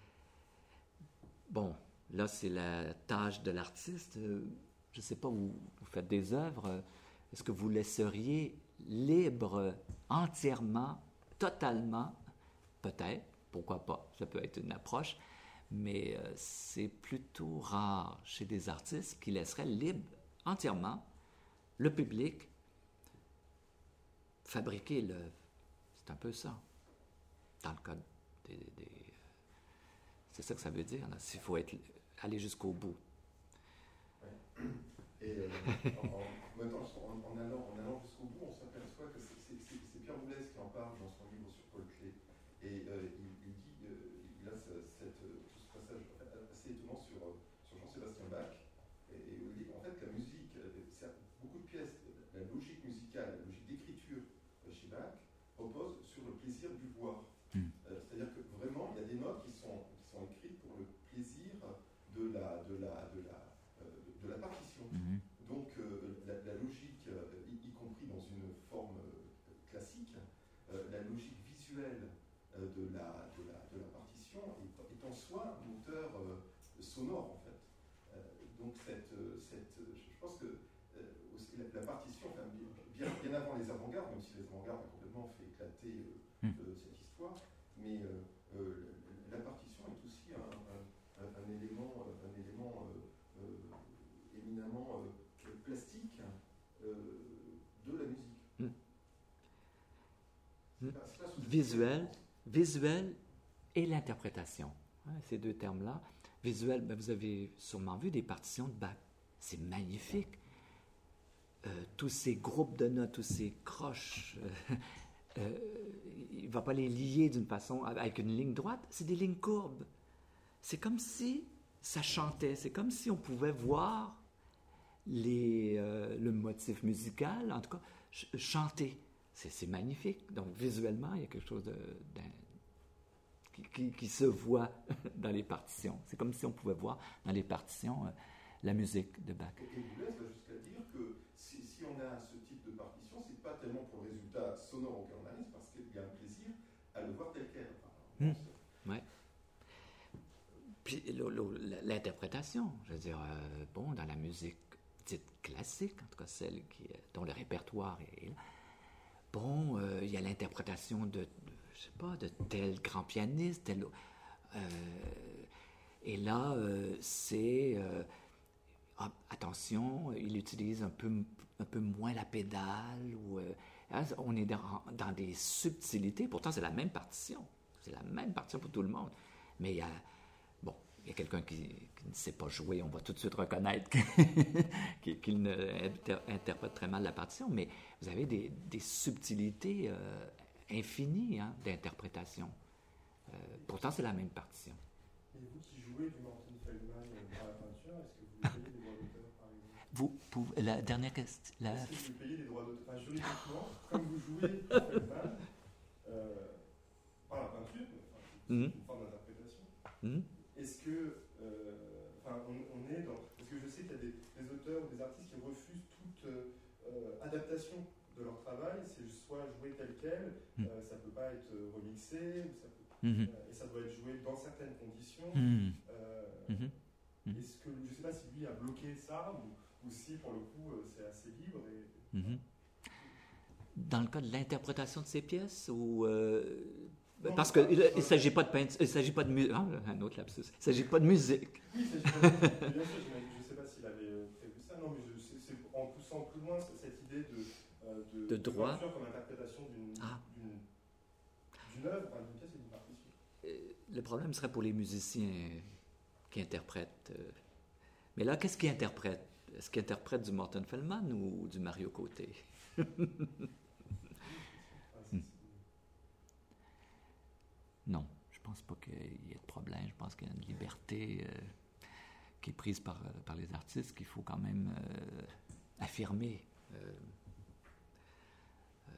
Bon, là, c'est la tâche de l'artiste. Je ne sais pas, vous, vous faites des œuvres. Est-ce que vous laisseriez libre, entièrement, totalement, peut-être, pourquoi pas, ça peut être une approche, mais euh, c'est plutôt rare chez des artistes qui laisseraient libre, entièrement, le public fabriquer l'œuvre. C'est un peu ça, dans le cas des... des c'est ça que ça veut dire, là, s'il faut être, aller jusqu'au bout. Ouais. Et euh, en, en, en, en, allant, en allant jusqu'au bout, on s'aperçoit que c'est, c'est, c'est, c'est Pierre Boulez qui en parle dans son livre sur Paul Klee. Et euh, il, il dit, euh, il a ce, cette, tout ce passage assez étonnant sur, sur Jean-Sébastien Bach. Et, et il dit, en fait, la musique, c'est beaucoup de pièces, la logique musicale, la logique d'écriture chez Bach repose sur le plaisir du voir. Mm. Euh, c'est-à-dire que vraiment, il y a des notes qui sont, qui sont écrites pour le plaisir de la, de la, de la, de la partition. Mm-hmm. Donc euh, la, la logique, euh, y, y compris dans une forme euh, classique, euh, la logique visuelle euh, de, la, de, la, de la partition est, est en soi un moteur euh, sonore en fait. cette, je pense que euh, aussi la, la partition, enfin, bien, bien avant les avant-gardes, même si les avant-gardes ont complètement fait éclater euh, Mm. euh, cette histoire, mais euh, euh, la partition est aussi un, un, un, un élément, un élément euh, euh, éminemment euh, plastique euh, de la musique. Mm. C'est Mm. pas- c'est pas sous- Visuel, visuel et l'interprétation. Hein, ces deux termes-là. Visuel, ben, vous avez sûrement vu des partitions de Bach. C'est magnifique. Euh, tous ces groupes de notes, tous ces croches, euh, euh, il ne va pas les lier d'une façon avec une ligne droite, c'est des lignes courbes. C'est comme si ça chantait, c'est comme si on pouvait voir les, euh, le motif musical, en tout cas, ch- chanter. C'est, c'est magnifique. Donc, visuellement, il y a quelque chose de, d'un- qui, qui, qui se voit dans les partitions. C'est comme si on pouvait voir dans les partitions euh, la musique de Bach. Et Boulez va jusqu'à dire que si, si on a ce type de partition, c'est pas tellement pour le résultat sonore auquel on arrive, parce qu'il y a un plaisir à le voir tel quel. Enfin, Mmh. Ouais. Puis le- le- l'interprétation, je veux dire, euh, bon, dans la musique dite classique, en tout cas celle qui, dont le répertoire est là, bon, euh, il y a l'interprétation de, de, je sais pas, de tel grand pianiste, tel, euh, et là, euh, c'est, euh, ah, attention, il utilise un peu, un peu moins la pédale, ou, euh, hein, on est dans, dans des subtilités, pourtant c'est la même partition, c'est la même partition pour tout le monde, mais il y a, bon, il y a quelqu'un qui, qui ne sait pas jouer, on va tout de suite reconnaître qu'il, qu'il ne inter, interprète très mal la partition, mais vous avez des, des subtilités euh, infinies hein, d'interprétation. Euh, pourtant, c'est la même partition. Et vous qui jouez du Morton Feldman par la peinture, est-ce que vous payez des droits d'auteur, par exemple? Vous pouvez, la dernière question. La... Est-ce que vous payez des droits d'auteur? Enfin, juridiquement, comme vous jouez du Feldman, euh, par la peinture, enfin, c'est Mhm. une forme d'interprétation. Mhm. Est-ce que, euh, enfin, on, on est dans, parce que je sais qu'il y a des, des auteurs ou des artistes qui refusent toute euh, adaptation de leur travail, c'est soit joué tel quel, Mhm. euh, ça peut pas être remixé, ou ça peut, Mhm. euh, et ça doit être joué dans certaines conditions. Mhm. Euh, Mhm. Mhm. Est-ce que, je sais pas si lui a bloqué ça, ou, ou si pour le coup euh, c'est assez libre. Et... Mhm. Dans le cas de l'interprétation de ces pièces, ou euh, Non, parce pas- qu'il ne pas- s'agit pas de peinture, il s'agit pas de musique, un autre lapsus, il s'agit pas de musique. Oui, c'est bien sûr, je ne sais pas s'il avait euh, prévu ça, non, mais je, c'est, c'est en poussant plus loin c'est cette idée de, euh, de, De droit. peinture comme interprétation d'une, Ah. d'une, d'une œuvre, enfin, d'une pièce et d'une partition. Euh, Le problème serait pour les musiciens qui interprètent. euh, Mais là, qu'est-ce qu'ils interprètent? Est-ce qu'ils interprètent du Morton Feldman ou du Mario Côté? Enfin, c'est- c'est- Non, je pense pas qu'il y ait de problème. Je pense qu'il y a une liberté euh, qui est prise par, euh, par les artistes qu'il faut quand même euh, affirmer. Euh, euh,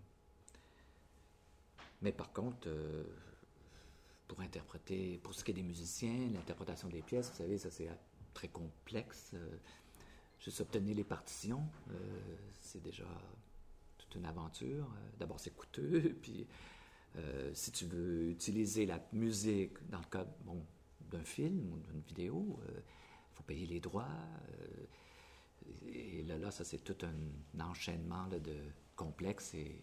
mais par contre, euh, pour interpréter, pour ce qui est des musiciens, l'interprétation des pièces, vous savez, ça c'est euh, très complexe. Euh, juste obtenir les partitions, euh, c'est déjà toute une aventure. Euh, D'abord, c'est coûteux, puis euh, si tu veux utiliser la musique dans le cas bon, d'un film ou d'une vidéo, il euh, faut payer les droits. Euh, et là, là, ça, c'est tout un enchaînement là, de complexe et,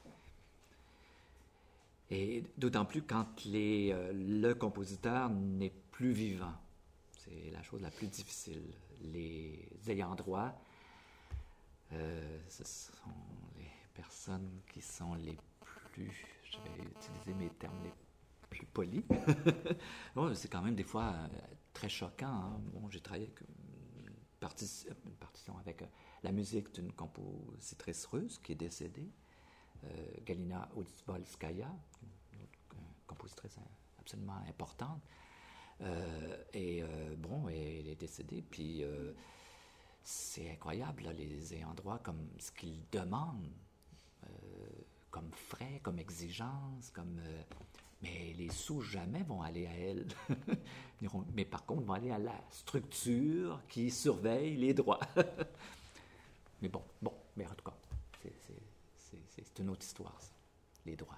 et d'autant plus quand les, euh, le compositeur n'est plus vivant. C'est la chose la plus difficile. Les ayants droit, euh, ce sont les personnes qui sont les plus, je vais utiliser mes termes les plus polis. Bon, c'est quand même des fois euh, très choquant. Hein? Bon, j'ai travaillé avec une, parti- une partition avec euh, la musique d'une compositrice russe qui est décédée, euh, Galina Ouzbolskaya, une autre euh, compositrice absolument importante. Euh, et euh, bon, elle est décédée, puis euh, c'est incroyable, là, les ayants droit, comme ce qu'ils demandent, euh, comme frais, comme exigence, comme... Euh, mais les sous jamais vont aller à elle. Mais par contre, vont aller à la structure qui surveille les droits. Mais bon, bon, mais en tout cas, c'est, c'est, c'est, c'est une autre histoire, ça, les droits.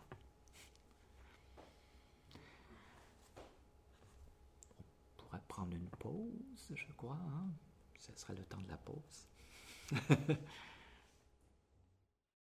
On pourrait prendre une pause, je crois. Hein? ce sera le temps de la pause.